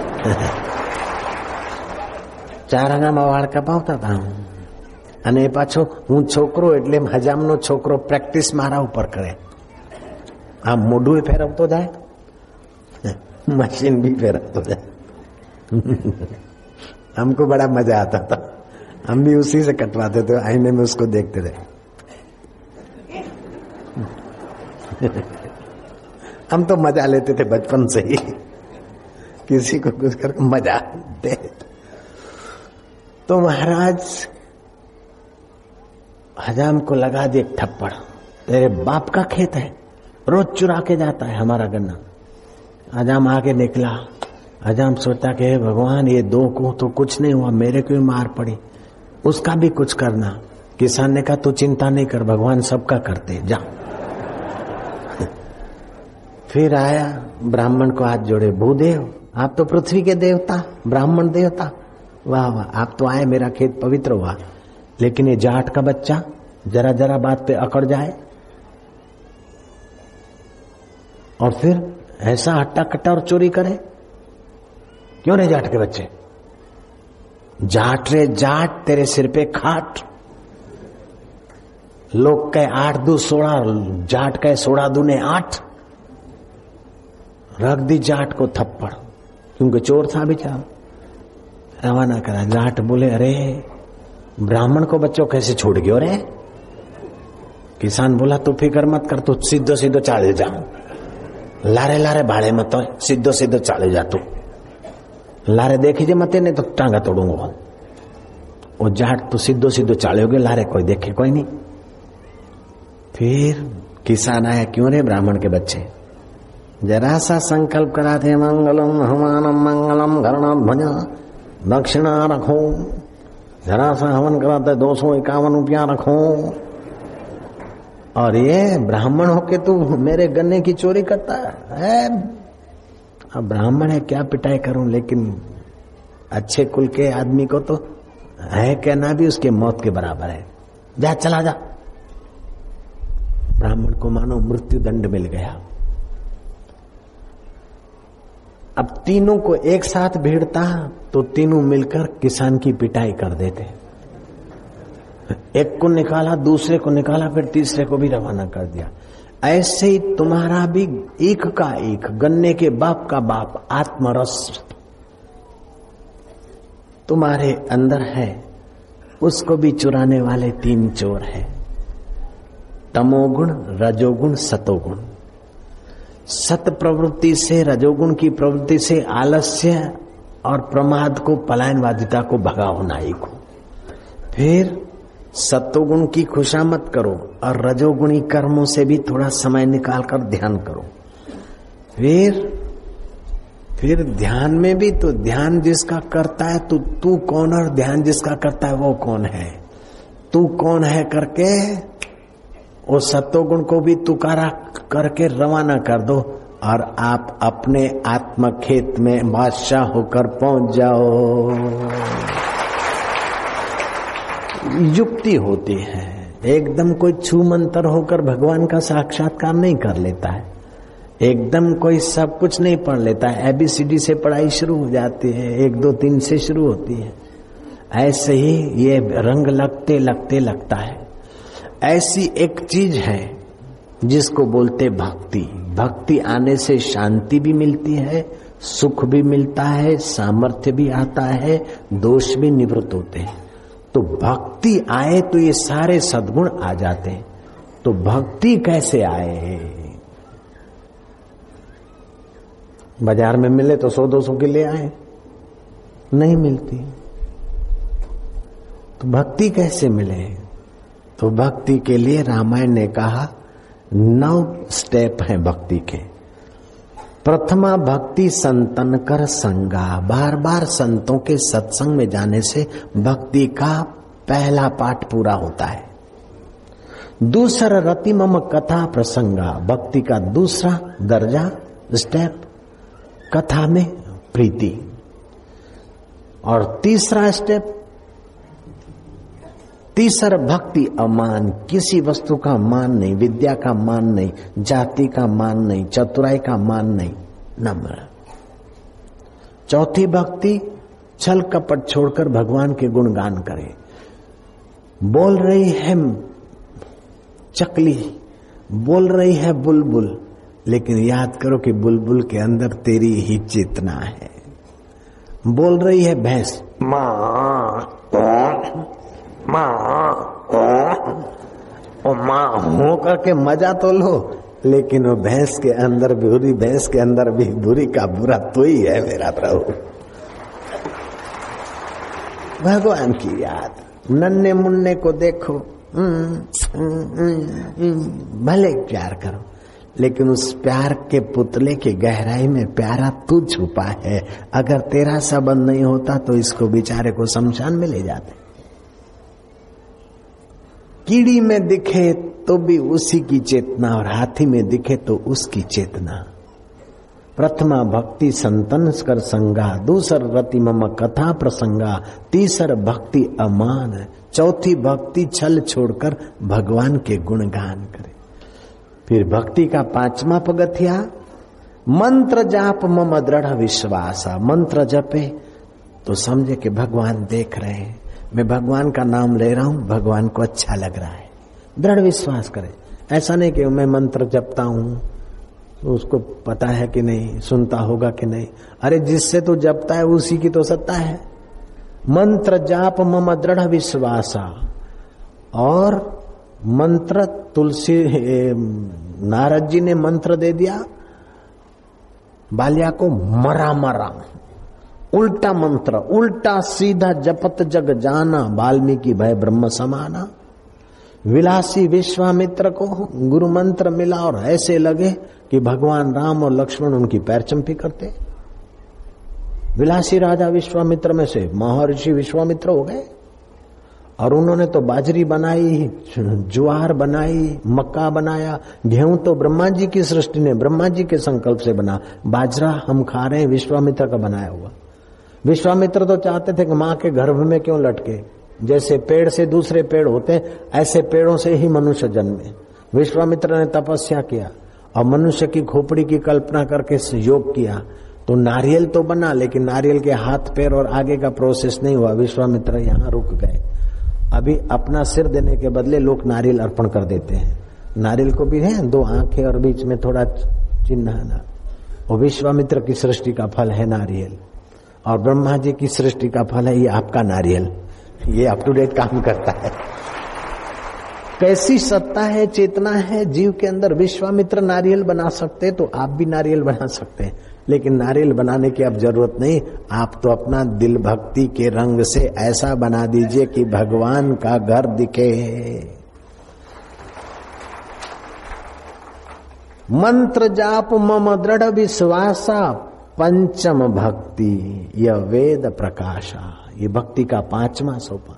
4 आनाમાં વાળ કપાવતા હતા અને પાછો હું છોકરો એટલે હજામનો છોકરો પ્રેક્ટિસ મારા ઉપર કરે, આ મોઢું ફેરવતો જાય, मशीन भी फेरत हो जाए। हमको बड़ा मजा आता था, हम भी उसी से कटवाते थे, आईने में उसको देखते थे। हम तो मजा लेते थे बचपन से ही, किसी को कुछ कर मजा दे। तो महाराज हजाम को लगा दिए थप्पड़, तेरे बाप का खेत है, रोज चुरा के जाता है हमारा गन्ना। हजाम आगे निकला, हजाम सोचता कि भगवान ये 2 को तो कुछ नहीं हुआ, मेरे को भी मार पड़ी, उसका भी कुछ करना। किसान ने कहा तू चिंता नहीं कर, भगवान सबका करते, जा। फिर आया ब्राह्मण को हाथ जोड़े, भूदेव आप तो पृथ्वी के देवता, ब्राह्मण देवता, वाह वाह, आप तो आए, मेरा खेत पवित्र हुआ। लेकिन ये जाट का बच्चा जरा जरा बात पे अकड़ जाए और फिर ऐसा हट्टा कट्टा और चोरी करे, क्यों रे जाट के बच्चे? जाट रे जाट, तेरे सिर पे खाट। लोग कहे 8 दूनी 16, जाट कहे 16 दूने 8। रख दी जाट को थप्पड़, क्योंकि चोर था बेचारा। रवाना करा, जाट बोले अरे ब्राह्मण को बच्चों कैसे छोड़ गयो रे? किसान बोला तू फिक्र मत कर, तू सीधो सीधो चाले जा, लारे लारे भाड़े मत, सीधो सीधो चाले जा, तू लारे देखीजे मत, नहीं तो टांगा तोड़ूंगा। वो जाट तो सीधो सीधो चालोगे, लारे कोई देखे कोई नहीं। फिर किसान आया, क्यों रे ब्राह्मण के बच्चे? जरा सा संकल्प करा थे, मंगलम हमानम मंगलम घरणाध्वज दक्षिणा रखो, जरा सा हवन कराते 251 रुपया रखो, और ये ब्राह्मण होके तू मेरे गन्ने की चोरी करता है? अब ब्राह्मण है, क्या पिटाई करूं, लेकिन अच्छे कुल के आदमी को तो है कहना भी उसके मौत के बराबर है। जा चला जा। ब्राह्मण को मानो मृत्यु दंड मिल गया। अब तीनों को एक साथ भीड़ता तो तीनों मिलकर किसान की पिटाई कर देते। एक को निकाला, दूसरे को निकाला, फिर तीसरे को भी रवाना कर दिया। ऐसे ही तुम्हारा भी एक का एक, गन्ने के बाप का बाप आत्मरस तुम्हारे अंदर है, उसको भी चुराने वाले 3 चोर हैं, तमोगुण, रजोगुण, सतोगुण। सत प्रवृत्ति से, रजोगुण की प्रवृत्ति से आलस्य और प्रमाद को, पलायनवादिता को भगाओ नाई को। फिर सत्वगुण की खुशामद करो और रजोगुणी कर्मों से भी थोड़ा समय निकालकर ध्यान करो। फिर ध्यान में भी तो ध्यान जिसका करता है तो तू कौन, और ध्यान जिसका करता है वो कौन है, तू कौन है करके वो सत्वगुण को भी तुकारा करके रवाना कर दो, और आप अपने आत्म खेत में बादशाह होकर पहुंच जाओ। युक्ति होती है, एकदम कोई छू मंतर होकर भगवान का साक्षात्कार नहीं कर लेता है, एकदम कोई सब कुछ नहीं पढ़ लेता है। ABCD से पढ़ाई शुरू हो जाती है, 1 2 3 से शुरू होती है। ऐसे ही ये रंग लगते लगते लगता है। ऐसी एक चीज है जिसको बोलते भक्ति। भक्ति आने से शांति भी मिलती है, सुख भी मिलता है, सामर्थ्य भी आता है, दोष भी निवृत्त होते हैं। तो भक्ति आए तो ये सारे सद्गुण आ जाते हैं। तो भक्ति कैसे आए? बाजार में मिले तो 100-200 के ले आए, नहीं मिलती। तो भक्ति कैसे मिले? तो भक्ति के लिए रामायण ने कहा 9 स्टेप हैं भक्ति के। प्रथमा भक्ति संतन कर संगा, बार बार संतों के सत्संग में जाने से भक्ति का पहला पाठ पूरा होता है। दूसरा रति मम कथा प्रसंगा, भक्ति का दूसरा दर्जा स्टेप, कथा में प्रीति। और तीसरा स्टेप तीसरा भक्ति अमान, किसी वस्तु का मान नहीं, विद्या का मान नहीं, जाति का मान नहीं, चतुराई का मान नहीं, नम्र। चौथी भक्ति छल कपट छोड़कर भगवान के गुणगान करे। बोल रही है चकली, बोल रही है बुलबुल, लेकिन याद करो कि बुलबुल के अंदर तेरी ही चेतना है। बोल रही है भैंस माँ हो करके मजा तो लो, लेकिन वो भैंस के अंदर भी, बुरी भैंस के अंदर भी बुरी का बुरा तो ही है मेरा प्रभु। भगवान की याद, नन्हे मुन्ने को देखो, भले प्यार करो, लेकिन उस प्यार के पुतले के गहराई में प्यारा तू छुपा है। अगर तेरा संबंध नहीं होता तो इसको बेचारे को शमशान में ले जाते। कीड़ी में दिखे तो भी उसी की चेतना, और हाथी में दिखे तो उसकी चेतना। प्रथमा भक्ति संतन कर संगा, दूसर रति मम कथा प्रसंगा, तीसर भक्ति अमान, चौथी भक्ति छल छोड़कर भगवान के गुणगान करे। फिर भक्ति का पांचवा पगथिया, मंत्र जाप मम दृढ़ विश्वासा। मंत्र जपे तो समझे कि भगवान देख रहे हैं, मैं भगवान का नाम ले रहा हूं, भगवान को अच्छा लग रहा है। दृढ़ विश्वास करे, ऐसा नहीं कि मैं मंत्र जपता हूं तो उसको पता है कि नहीं, सुनता होगा कि नहीं। अरे जिससे तू जपता है उसी की तो सत्ता है। मंत्र जाप मम दृढ़ विश्वासा। और मंत्र तुलसी, नारद जी ने मंत्र दे दिया बालिया को, मरा मरा, उल्टा मंत्र, उल्टा सीधा जपत जग जाना, वाल्मीकि भय ब्रह्म समाना। विलासी विश्वामित्र को गुरु मंत्र मिला और ऐसे लगे कि भगवान राम और लक्ष्मण उनकी पैरचंपी करते। विलासी राजा विश्वामित्र में से महर्षि विश्वामित्र हो गए, और उन्होंने तो बाजरी बनाई, ज्वार बनाई, मक्का बनाया। गेहूं तो ब्रह्मा जी की सृष्टि ने, ब्रह्मा जी के संकल्प से बना। बाजरा हम खा रहे हैं विश्वामित्र का बनाया हुआ। विश्वामित्र तो चाहते थे कि मां के गर्भ में क्यों लटके, जैसे पेड़ से दूसरे पेड़ होते ऐसे पेड़ों से ही मनुष्य जन्मे। विश्वामित्र ने तपस्या किया और मनुष्य की खोपड़ी की कल्पना करके योग किया, तो नारियल तो बना, लेकिन नारियल के हाथ पैर और आगे का प्रोसेस नहीं हुआ। विश्वामित्र यहाँ रुक गए। अभी अपना सिर देने के बदले लोग नारियल अर्पण कर देते हैं। नारियल को भी है दो आंखें और बीच में थोड़ा चिन्ह है, और विश्वामित्र की सृष्टि का फल है नारियल, और ब्रह्मा जी की सृष्टि का फल है ये आपका नारियल। ये अप टू डेट काम करता है। कैसी सत्ता है, चेतना है जीव के अंदर। विश्वामित्र नारियल बना सकते तो आप भी नारियल बना सकते हैं, लेकिन नारियल बनाने की अब जरूरत नहीं। आप तो अपना दिल भक्ति के रंग से ऐसा बना दीजिए कि भगवान का घर दिखे। मंत्र जाप मम दृढ़ विश्वासा, पंचम भक्ति यह वेद प्रकाशा। ये भक्ति का पांचवा सोपान।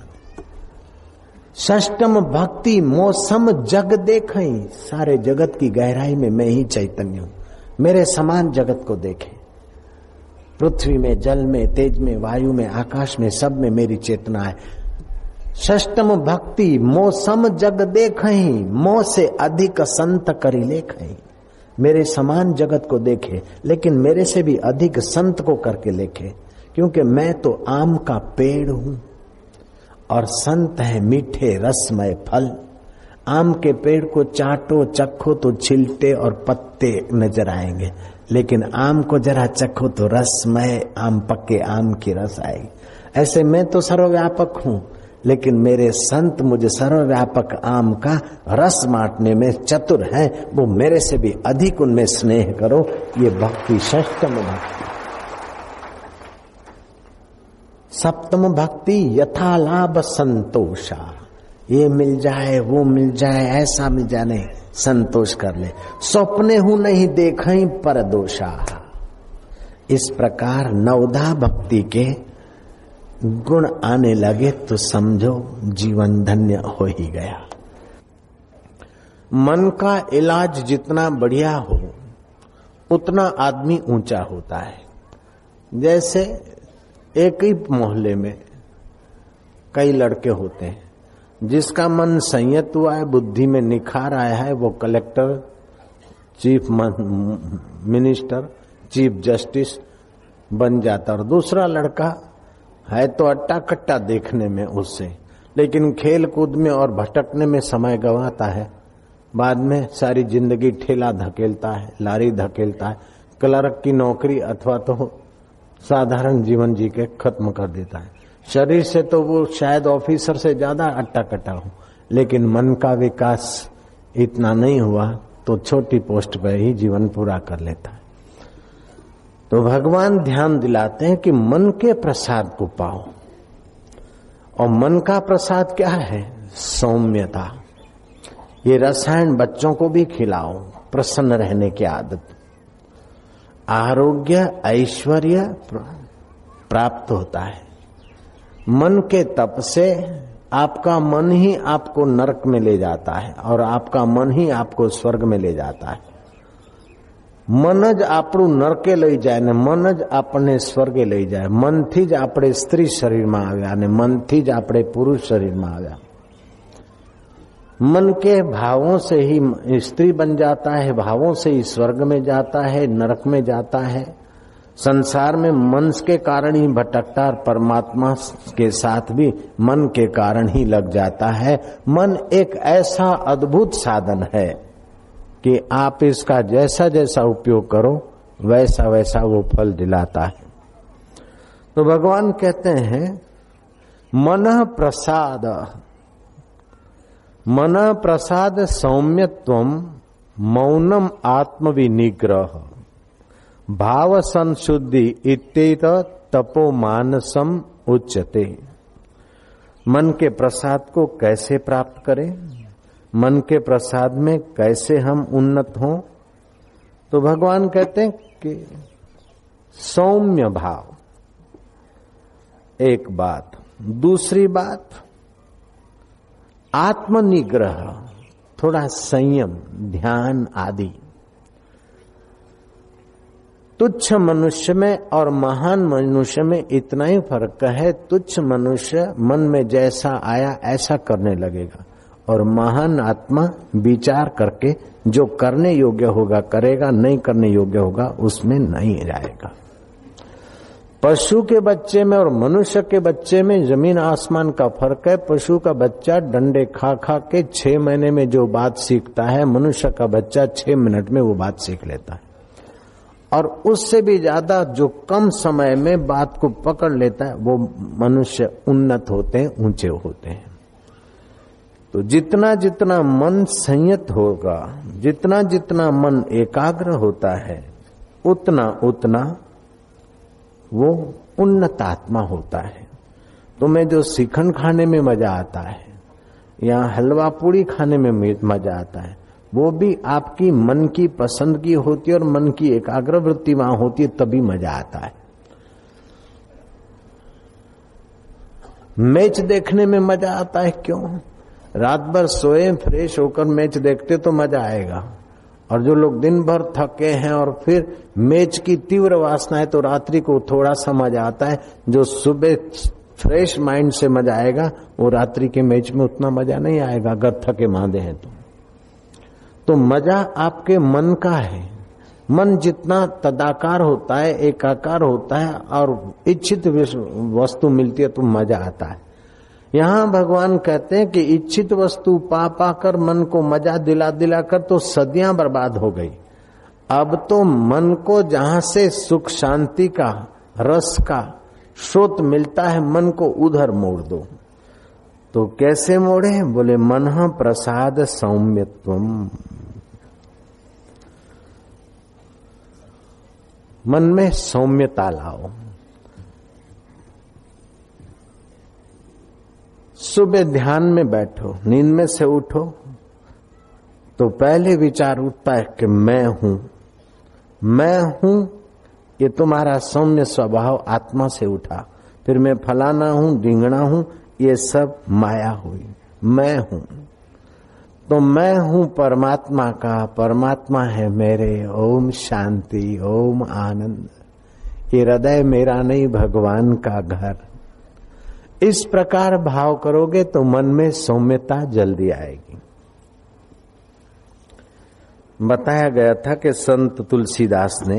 षष्टम भक्ति मौसम जग देखई, सारे जगत की गहराई में मैं ही चैतन्य हूं, मेरे समान जगत को देखे। पृथ्वी में, जल में, तेज में, वायु में, आकाश में, सब में मेरी चेतना है। षष्टम भक्ति मौसम जग देखई, मोह से अधिक संत करी लेखई। मेरे समान जगत को देखे, लेकिन मेरे से भी अधिक संत को करके लेखे, क्योंकि मैं तो आम का पेड़ हूं और संत है मीठे रसमय फल। आम के पेड़ को चाटो चखो तो छिलटे और पत्ते नजर आएंगे, लेकिन आम को जरा चखो तो रसमय आम, पक्के आम की रस आएगी। ऐसे मैं तो सर्वव्यापक हूं, लेकिन मेरे संत मुझे सर्वव्यापक आम का रस बांटने में चतुर हैं, वो मेरे से भी अधिक उनमें स्नेह करो। ये भक्ति षष्टम भक्ति। सप्तम भक्ति यथा लाभ संतोषा। ये मिल जाए, वो मिल जाए, ऐसा मिल जाए, नहीं, संतोष कर ले। स्वप्ने हूं नहीं देखई पर दोषा। इस प्रकार नवधा भक्ति के गुण आने लगे तो समझो जीवन धन्य हो ही गया। मन का इलाज जितना बढ़िया हो उतना आदमी ऊंचा होता है। जैसे एक ही मोहल्ले में कई लड़के होते हैं, जिसका मन संयत हुआ है, बुद्धि में निखार आया है, वो collector, chief minister, chief justice बन जाता। और दूसरा लड़का है तो अट्टा कट्टा देखने में उससे, लेकिन खेल कूद में और भटकने में समय गंवाता है। बाद में सारी जिंदगी ठेला धकेलता है, लारी धकेलता है, क्लर्क की नौकरी अथवा तो साधारण जीवन जी के खत्म कर देता है। शरीर से तो वो शायद ऑफिसर से ज्यादा अट्टा कट्टा हो, लेकिन मन का विकास इतना नहीं हुआ तो छोटी पोस्ट पर ही जीवन पूरा कर लेता है। तो भगवान ध्यान दिलाते हैं कि मन के प्रसाद को पाओ। और मन का प्रसाद क्या है? सौम्यता। ये रसायन बच्चों को भी खिलाओ, प्रसन्न रहने की आदत। आरोग्य ऐश्वर्य प्राप्त होता है मन के तप से। आपका मन ही आपको नरक में ले जाता है और आपका मन ही आपको स्वर्ग में ले जाता है। मन ज આપણું નરકે લઈ જાય ને મન જ આપણને સ્વર્ગે લઈ જાય। મનથી જ આપણે સ્ત્રી શરીરમાં આવ્યા અને મનથી જ આપણે પુરુષ શરીરમાં આવ્યા। मन के भावों से ही स्त्री बन जाता है, भावों से ही स्वर्ग में जाता है, नरक में जाता है। संसार में मन के कारण ही भटकता और परमात्मा के साथ भी मन के कारण ही लग जाता है। मन एक ऐसा अद्भुत साधन है कि आप इसका जैसा जैसा उपयोग करो वैसा वैसा वो फल दिलाता है। तो भगवान कहते हैं मन प्रसाद, मन प्रसाद सौम्यत्वम मौनम आत्मविनिग्रह भाव संशुद्धि इत्येत तपो मानसम उच्यते। मन के प्रसाद को कैसे प्राप्त करें, मन के प्रसाद में कैसे हम उन्नत हों? तो भगवान कहते हैं कि सौम्य भाव एक बात, दूसरी बात आत्मनिग्रह, थोड़ा संयम, ध्यान आदि। तुच्छ मनुष्य में और महान मनुष्य में इतना ही फर्क है। तुच्छ मनुष्य मन में जैसा आया ऐसा करने लगेगा और महान आत्मा विचार करके जो करने योग्य होगा करेगा, नहीं करने योग्य होगा उसमें नहीं जाएगा। पशु के बच्चे में और मनुष्य के बच्चे में जमीन आसमान का फर्क है। पशु का बच्चा डंडे खा खा के 6 महीने में जो बात सीखता है, मनुष्य का बच्चा 6 मिनट में वो बात सीख लेता है। और उससे भी ज्यादा जो कम समय में बात को पकड़ लेता है वो मनुष्य उन्नत होते हैं, ऊंचे होते हैं। तो जितना जितना मन संयत होगा, जितना जितना मन एकाग्र होता है, उतना उतना वो उन्नत आत्मा होता है। तुम्हें जो श्रीखंड खाने में मजा आता है या हलवा पूड़ी खाने में मजा आता है, वो भी आपकी मन की पसंद की होती है और मन की एकाग्र वृत्ति वहां होती है, तभी मजा आता है। मैच देखने में मजा आता है, क्यों? रात भर सोए फ्रेश होकर मैच देखते तो मजा आएगा। और जो लोग दिन भर थके हैं और फिर मैच की तीव्र वासना है तो रात्रि को थोड़ा सा मजा आता है। जो सुबह फ्रेश माइंड से मजा आएगा वो रात्रि के मैच में उतना मजा नहीं आएगा अगर थके मांदे हैं तो मजा आपके मन का है। मन जितना तदाकार होता है, एकाकार होता है और इच्छित वस्तु मिलती है तो मजा आता है। यहाँ भगवान कहते हैं कि इच्छित वस्तु पा पाकर मन को मजा दिला दिला कर तो सदियां बर्बाद हो गई। अब तो मन को जहां से सुख शांति का, रस का स्रोत मिलता है, मन को उधर मोड़ दो। तो कैसे मोड़े? बोले मन प्रसाद सौम्यत्वम। मन में सौम्यता लाओ। सुबह ध्यान में बैठो, नींद में से उठो तो पहले विचार उठता है कि मैं हूं, मैं हूं। ये तुम्हारा सौम्य स्वभाव आत्मा से उठा। फिर मैं फलाना हूं, ढींगना हूं, ये सब माया हुई। मैं हूं तो मैं हूं परमात्मा का, परमात्मा है मेरे। ओम शांति, ओम आनंद। ये हृदय मेरा नहीं, भगवान का घर। इस प्रकार भाव करोगे तो मन में सौम्यता जल्दी आएगी। बताया गया था कि संत तुलसीदास ने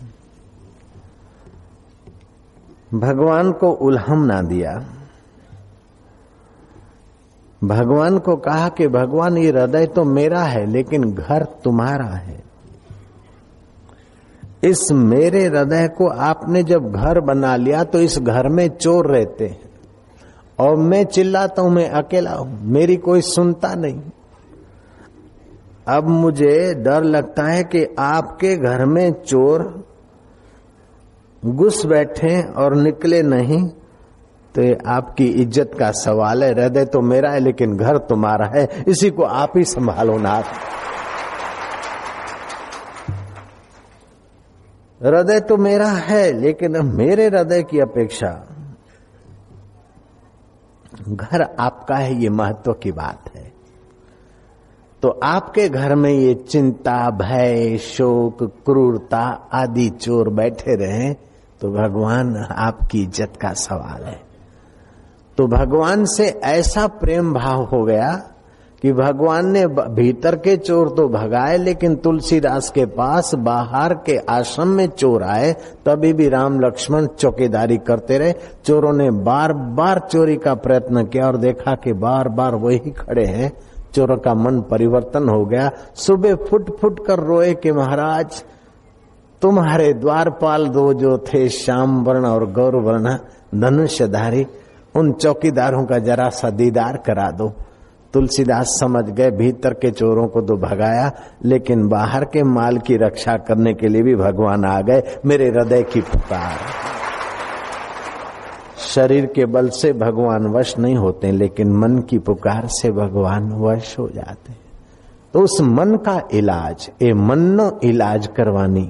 भगवान को उल्हम ना दिया। भगवान को कहा कि भगवान ये हृदय तो मेरा है लेकिन घर तुम्हारा है। इस मेरे हृदय को आपने जब घर बना लिया तो इस घर में चोर रहते हैं और मैं चिल्लाता हूं, मैं अकेला हूं, मेरी कोई सुनता नहीं। अब मुझे डर लगता है कि आपके घर में चोर घुस बैठे और निकले नहीं तो ये आपकी इज्जत का सवाल है। हृदय तो मेरा है लेकिन घर तुम्हारा है, इसी को आप ही संभालो ना। हृदय तो मेरा है लेकिन मेरे हृदय की अपेक्षा घर आपका है, ये महत्व की बात है। तो आपके घर में ये चिंता, भय, शोक, क्रूरता आदि चोर बैठे रहे तो भगवान आपकी इज्जत का सवाल है। तो भगवान से ऐसा प्रेम भाव हो गया कि भगवान ने भीतर के चोर तो भगाए, लेकिन तुलसीदास के पास बाहर के आश्रम में चोर आए तभी भी राम लक्ष्मण चौकीदारी करते रहे। चोरों ने बार बार चोरी का प्रयत्न किया और देखा कि बार बार वही खड़े हैं। चोरों का मन परिवर्तन हो गया। सुबह फुट फुट कर रोए कि महाराज तुम्हारे द्वारपाल दो जो थे श्याम वर्ण और गौर वर्ण धनुष्यधारी, उन चौकीदारों का जरा सा दीदार करा दो। तुलसीदास समझ गए भीतर के चोरों को तो भगाया लेकिन बाहर के माल की रक्षा करने के लिए भी भगवान आ गए। मेरे हृदय की पुकार। शरीर के बल से भगवान वश नहीं होते लेकिन मन की पुकार से भगवान वश हो जाते। तो उस मन का इलाज, ए मननो इलाज करवानी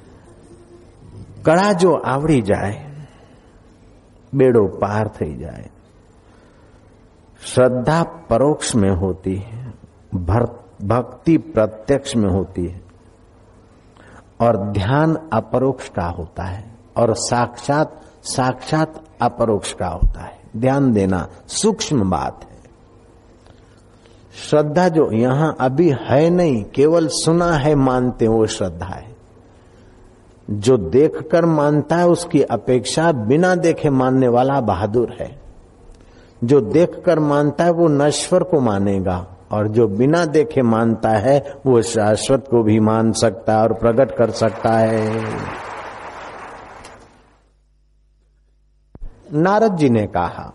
कड़ा जो आवड़ी जाए बेड़ो पार थई जाए। श्रद्धा परोक्ष में होती है, भक्ति प्रत्यक्ष में होती है और ध्यान अपरोक्ष का होता है और साक्षात अपरोक्ष का होता है। ध्यान देना सूक्ष्म बात है। श्रद्धा जो यहां अभी है नहीं, केवल सुना है मानते वो श्रद्धा है। जो देखकर मानता है उसकी अपेक्षा बिना देखे मानने वाला बहादुर है। जो देखकर मानता है वो नश्वर को मानेगा और जो बिना देखे मानता है वो शाश्वत को भी मान सकता है और प्रकट कर सकता है। नारद जी ने कहा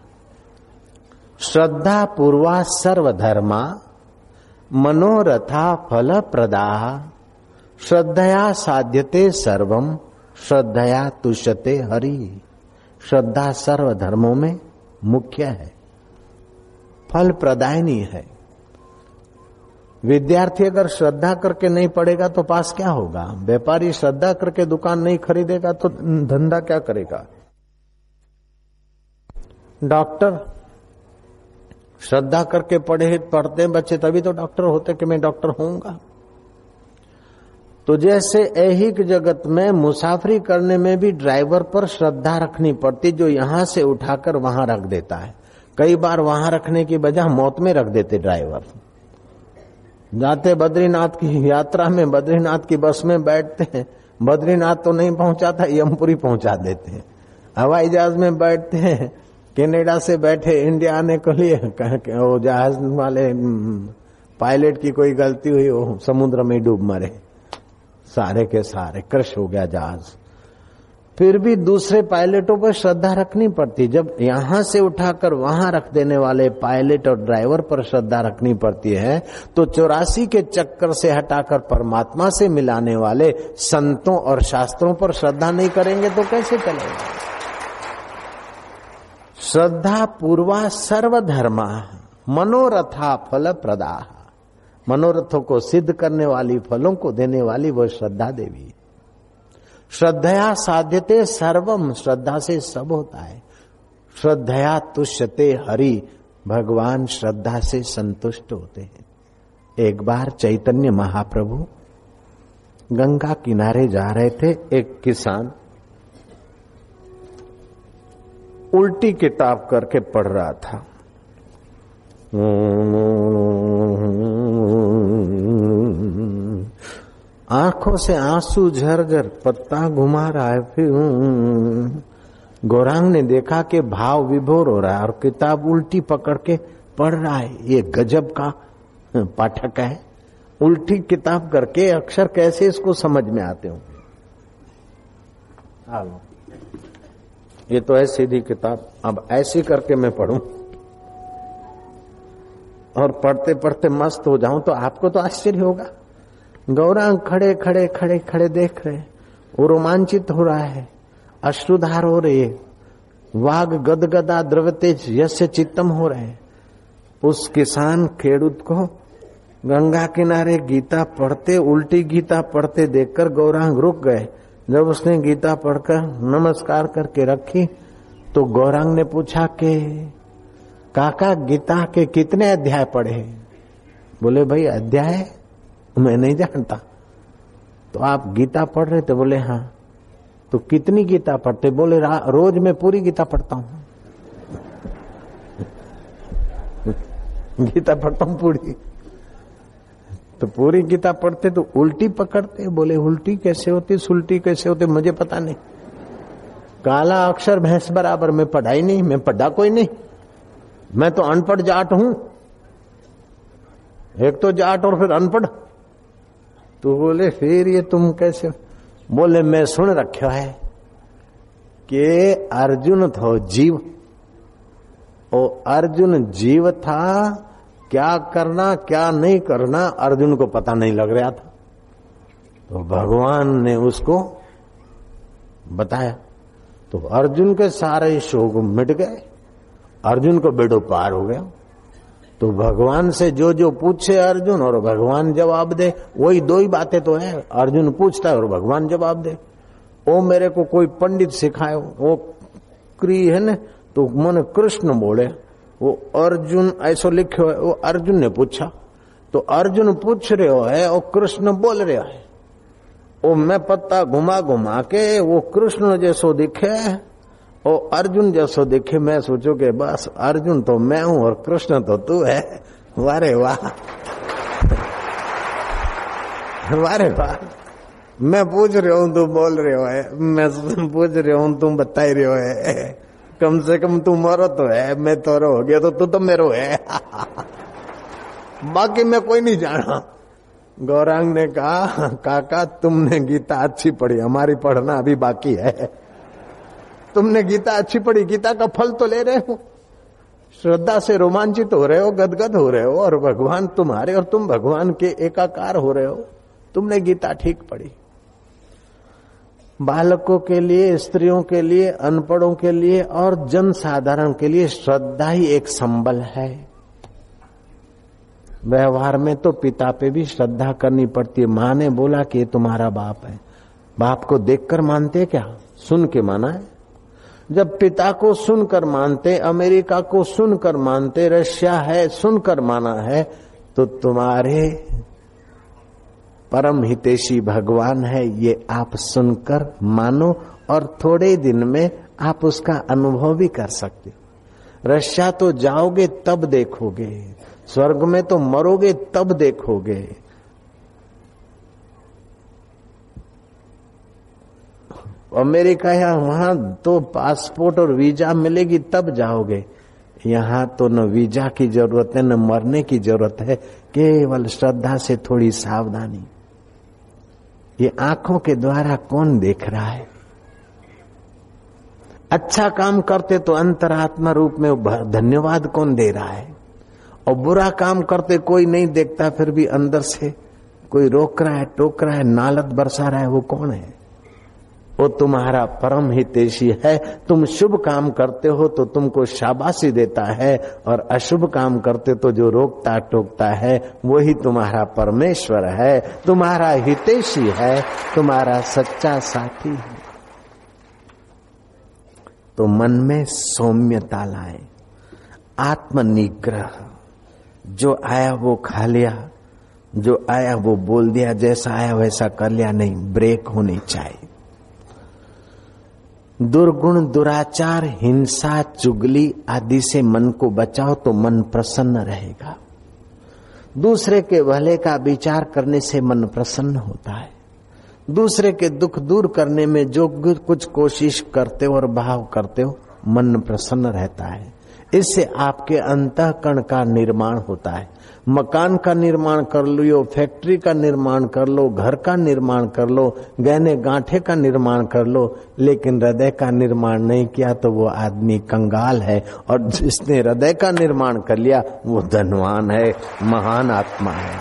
श्रद्धा पूर्वा सर्वधर्मा मनोरथा फल प्रदा श्रद्धया साध्यते सर्वम श्रद्धया तुष्यते हरि। श्रद्धा सर्व धर्मों में मुख्य है, फल प्रदायनी है। विद्यार्थी अगर श्रद्धा करके नहीं पढ़ेगा तो पास क्या होगा? व्यापारी श्रद्धा करके दुकान नहीं खरीदेगा तो धंधा क्या करेगा? डॉक्टर श्रद्धा करके पढ़ते बच्चे तभी तो डॉक्टर होते कि मैं डॉक्टर होऊंगा। तो जैसे ऐहिक जगत में मुसाफरी करने में भी ड्राइवर पर श्रद्धा रखनी पड़ती, जो यहां से उठाकर वहां रख देता है। कई बार वहां रखने की बजाय मौत में रख देते ड्राइवर। जाते बद्रीनाथ की यात्रा में बद्रीनाथ की बस में बैठते हैं, बद्रीनाथ तो नहीं पहुंचाता, यमपुरी पहुंचा देते हैं। हवाई जहाज में बैठते हैं, कनाडा से बैठे इंडिया आने के लिए वो जहाज वाले पायलट की कोई गलती हुई, वो समुद्र में डूब मरे, सारे के सारे क्रश हो गया जहाज। फिर भी दूसरे पायलटों पर श्रद्धा रखनी पड़ती। जब यहां से उठाकर वहां रख देने वाले पायलट और ड्राइवर पर श्रद्धा रखनी पड़ती है तो 84 के चक्कर से हटाकर परमात्मा से मिलाने वाले संतों और शास्त्रों पर श्रद्धा नहीं करेंगे तो कैसे चलेगा? श्रद्धा पूर्वा सर्वधर्मा मनोरथा फल प्रदा। मनोरथों को सिद्ध करने वाली, फलों को देने वाली वो श्रद्धा देवी। श्रद्धया साध्यते सर्वम, श्रद्धा से सब होता है। श्रद्धया तुष्यते हरि, भगवान श्रद्धा से संतुष्ट होते हैं। एक बार चैतन्य महाप्रभु गंगा किनारे जा रहे थे। एक किसान उल्टी किताब करके पढ़ रहा था। आंखों से आंसू झरझर पत्ता घुमा रहा है। फिर गौरांग ने देखा कि भाव विभोर हो रहा है और किताब उल्टी पकड़ के पढ़ रहा है। ये गजब का पाठक है, उल्टी किताब करके अक्षर कैसे इसको समझ में आते होंगे। ये तो है सीधी किताब, अब ऐसी करके मैं पढ़ूं और पढ़ते पढ़ते मस्त हो जाऊं तो आपको तो आश्चर्य होगा। गौरांग खड़े खड़े खड़े खड़े देख रहे, वो रोमांचित हो रहा है, अश्रुधार हो रही है, वाग गदगदा द्रवतेज यस्य चित्तम हो रहे। उस किसान खेडूत को गंगा किनारे गीता पढ़ते, उल्टी गीता पढ़ते देखकर गौरांग रुक गए। जब उसने गीता पढ़कर नमस्कार करके रखी तो गौरांग ने पूछा कि काका गीता के कितने अध्याय पढ़े? बोले भाई अध्याय मैं नहीं जानता। तो आप गीता पढ़ रहे थे? बोले हाँ। तो कितनी गीता पढ़ते? बोले रोज मैं पूरी गीता पढ़ता हूं। गीता पढ़ता हूं पूरी। तो पूरी गीता पढ़ते तो उल्टी पकड़ते? बोले उल्टी कैसे होती, सुल्टी कैसे होती, मुझे पता नहीं। काला अक्षर भैंस बराबर, मैं पढ़ाई नहीं, मैं पढ़ा कोई नहीं, मैं तो अनपढ़ जाट हूं। एक तो जाट और फिर अनपढ़। तो बोले फिर ये तुम कैसे? बोले मैं सुन रखा है कि अर्जुन था जीव, और अर्जुन जीव था, क्या करना क्या नहीं करना अर्जुन को पता नहीं लग रहा था। तो भगवान ने उसको बताया तो अर्जुन के सारे शोक मिट गए, अर्जुन को बेड़ो पार हो गया। तो भगवान से जो जो पूछे अर्जुन और भगवान जवाब दे, वही दो ही बातें तो है। अर्जुन पूछता है और भगवान जवाब दे। ओ मेरे को कोई पंडित सिखाए, वो क्री है न, तो मन कृष्ण बोले, वो अर्जुन ऐसा लिखो है। वो अर्जुन ने पूछा तो अर्जुन पूछ रहे हो है और कृष्ण बोल रहे है। ओ मैं पत्ता घुमा घुमा के वो कृष्ण जैसो दिखे और अर्जुन जैसो दिखे। मैं सोचो कि बस अर्जुन तो मैं हूं और कृष्ण तो तू है। वारे वाह, वारे वाह। मैं पूछ रहा हूं तू बोल रहे हो है, मैं पूछ रहा हूं तुम बता ही रहे हो है। कम से कम तू मरो तो है, मैं तोरो हो गया तो तू मेरो है। बाकी मैं कोई नहीं जाना। गौरांग ने कहा काका तुमने गीता अच्छी पढ़ी, हमारी पढ़ना अभी बाकी है। तुमने गीता अच्छी पढ़ी, गीता का फल तो ले रहे हो, श्रद्धा से रोमांचित हो रहे हो, गदगद हो रहे हो, और भगवान तुम्हारे और तुम भगवान के एकाकार हो रहे हो। तुमने गीता ठीक पढ़ी। बालकों के लिए, स्त्रियों के लिए, अनपढ़ों के लिए और जन साधारण के लिए श्रद्धा ही एक संबल है। व्यवहार में तो पिता पे भी श्रद्धा करनी पड़ती है। माँ ने बोला कि ये तुम्हारा बाप है, बाप को देखकर मानते क्या, सुन के माना है। जब पिता को सुनकर मानते, अमेरिका को सुनकर मानते, रशिया है सुनकर माना है, तो तुम्हारे परम हितैषी भगवान है ये आप सुनकर मानो और थोड़े दिन में आप उसका अनुभव भी कर सकते हो। रशिया तो जाओगे तब देखोगे, स्वर्ग में तो मरोगे तब देखोगे। अमेरिका या वहां तो पासपोर्ट और वीजा मिलेगी तब जाओगे। यहाँ तो न वीजा की जरूरत है न मरने की जरूरत है, केवल श्रद्धा से थोड़ी सावधानी। ये आंखों के द्वारा कौन देख रहा है? अच्छा काम करते तो अंतरात्मा रूप में धन्यवाद कौन दे रहा है, और बुरा काम करते कोई नहीं देखता फिर भी अंदर से कोई रोक रहा है, टोक रहा है, नालत बरसा रहा है, वो कौन है? वो तुम्हारा परम हितैषी है। तुम शुभ काम करते हो तो तुमको शाबाशी देता है, और अशुभ काम करते तो जो रोकता टोकता है वही तुम्हारा परमेश्वर है, तुम्हारा हितैषी है, तुम्हारा सच्चा साथी है। तो मन में सौम्यता लाए, आत्मनिग्रह। जो आया वो खा लिया, जो आया वो बोल दिया, जैसा आया वैसा कर लिया, नहीं, ब्रेक होनी चाहिए। दुर्गुण, दुराचार, हिंसा, चुगली आदि से मन को बचाओ तो मन प्रसन्न रहेगा। दूसरे के भले का विचार करने से मन प्रसन्न होता है। दूसरे के दुख दूर करने में जो कुछ कोशिश करते हो और भाव करते हो, मन प्रसन्न रहता है। इससे आपके अंतःकरण का निर्माण होता है। मकान का निर्माण कर लो, फैक्ट्री का निर्माण कर लो, घर का निर्माण कर लो, गहने गांठे का निर्माण कर लो, लेकिन हृदय का निर्माण नहीं किया तो वो आदमी कंगाल है। और जिसने हृदय का निर्माण कर लिया वो धनवान है, महान आत्मा है।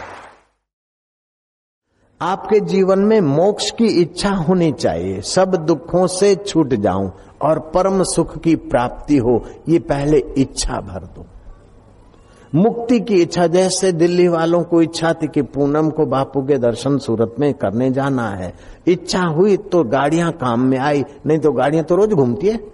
आपके जीवन में मोक्ष की इच्छा होनी चाहिए, सब दुखों से छूट जाऊं और परम सुख की प्राप्ति हो, ये पहले इच्छा भर दो। मुक्ति की इच्छा, जैसे दिल्ली वालों को इच्छा थी कि पूनम को बापू के दर्शन सूरत में करने जाना है, इच्छा हुई तो गाड़ियां काम में आई, नहीं तो गाड़ियां तो रोज घूमती है।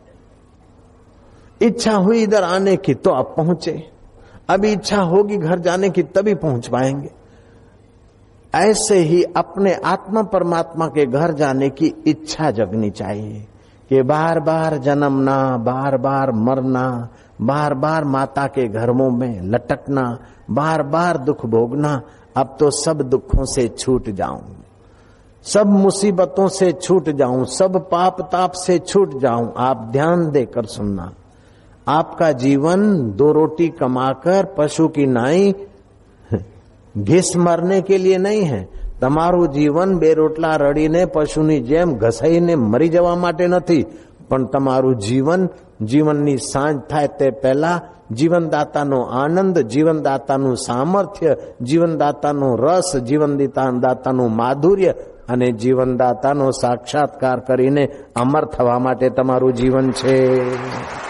इच्छा हुई इधर आने की तो अब पहुंचे, अभी इच्छा होगी घर जाने की तभी पहुंच पाएंगे। ऐसे ही अपने आत्मा परमात्मा के घर जाने की इच्छा जगनी चाहिए कि बार बार जन्मना, बार बार मरना, बार बार माता के घरों में लटकना, बार बार दुख भोगना, अब तो सब दुखों से छूट जाऊं, सब मुसीबतों से छूट जाऊं, सब पाप ताप से छूट जाऊं। आप ध्यान देकर सुनना, आपका जीवन 2 रोटी कमाकर पशु की नाई घिस मरने के लिए नहीं है। તમારું જીવન બે રોટલા રડીને પશુની જેમ ઘસાઈને મરી જવા માટે નથી, પણ તમારું જીવન જીવનની સાંજ થાય તે પહેલા જીવનદાતાનો આનંદ, જીવનદાતાનું સામર્થ્ય, જીવનદાતાનો રસ, જીવનદાતાનું માધુર્ય અને જીવનદાતાનો સાક્ષાત્કાર કરીને અમર થવા માટે તમારું જીવન છે।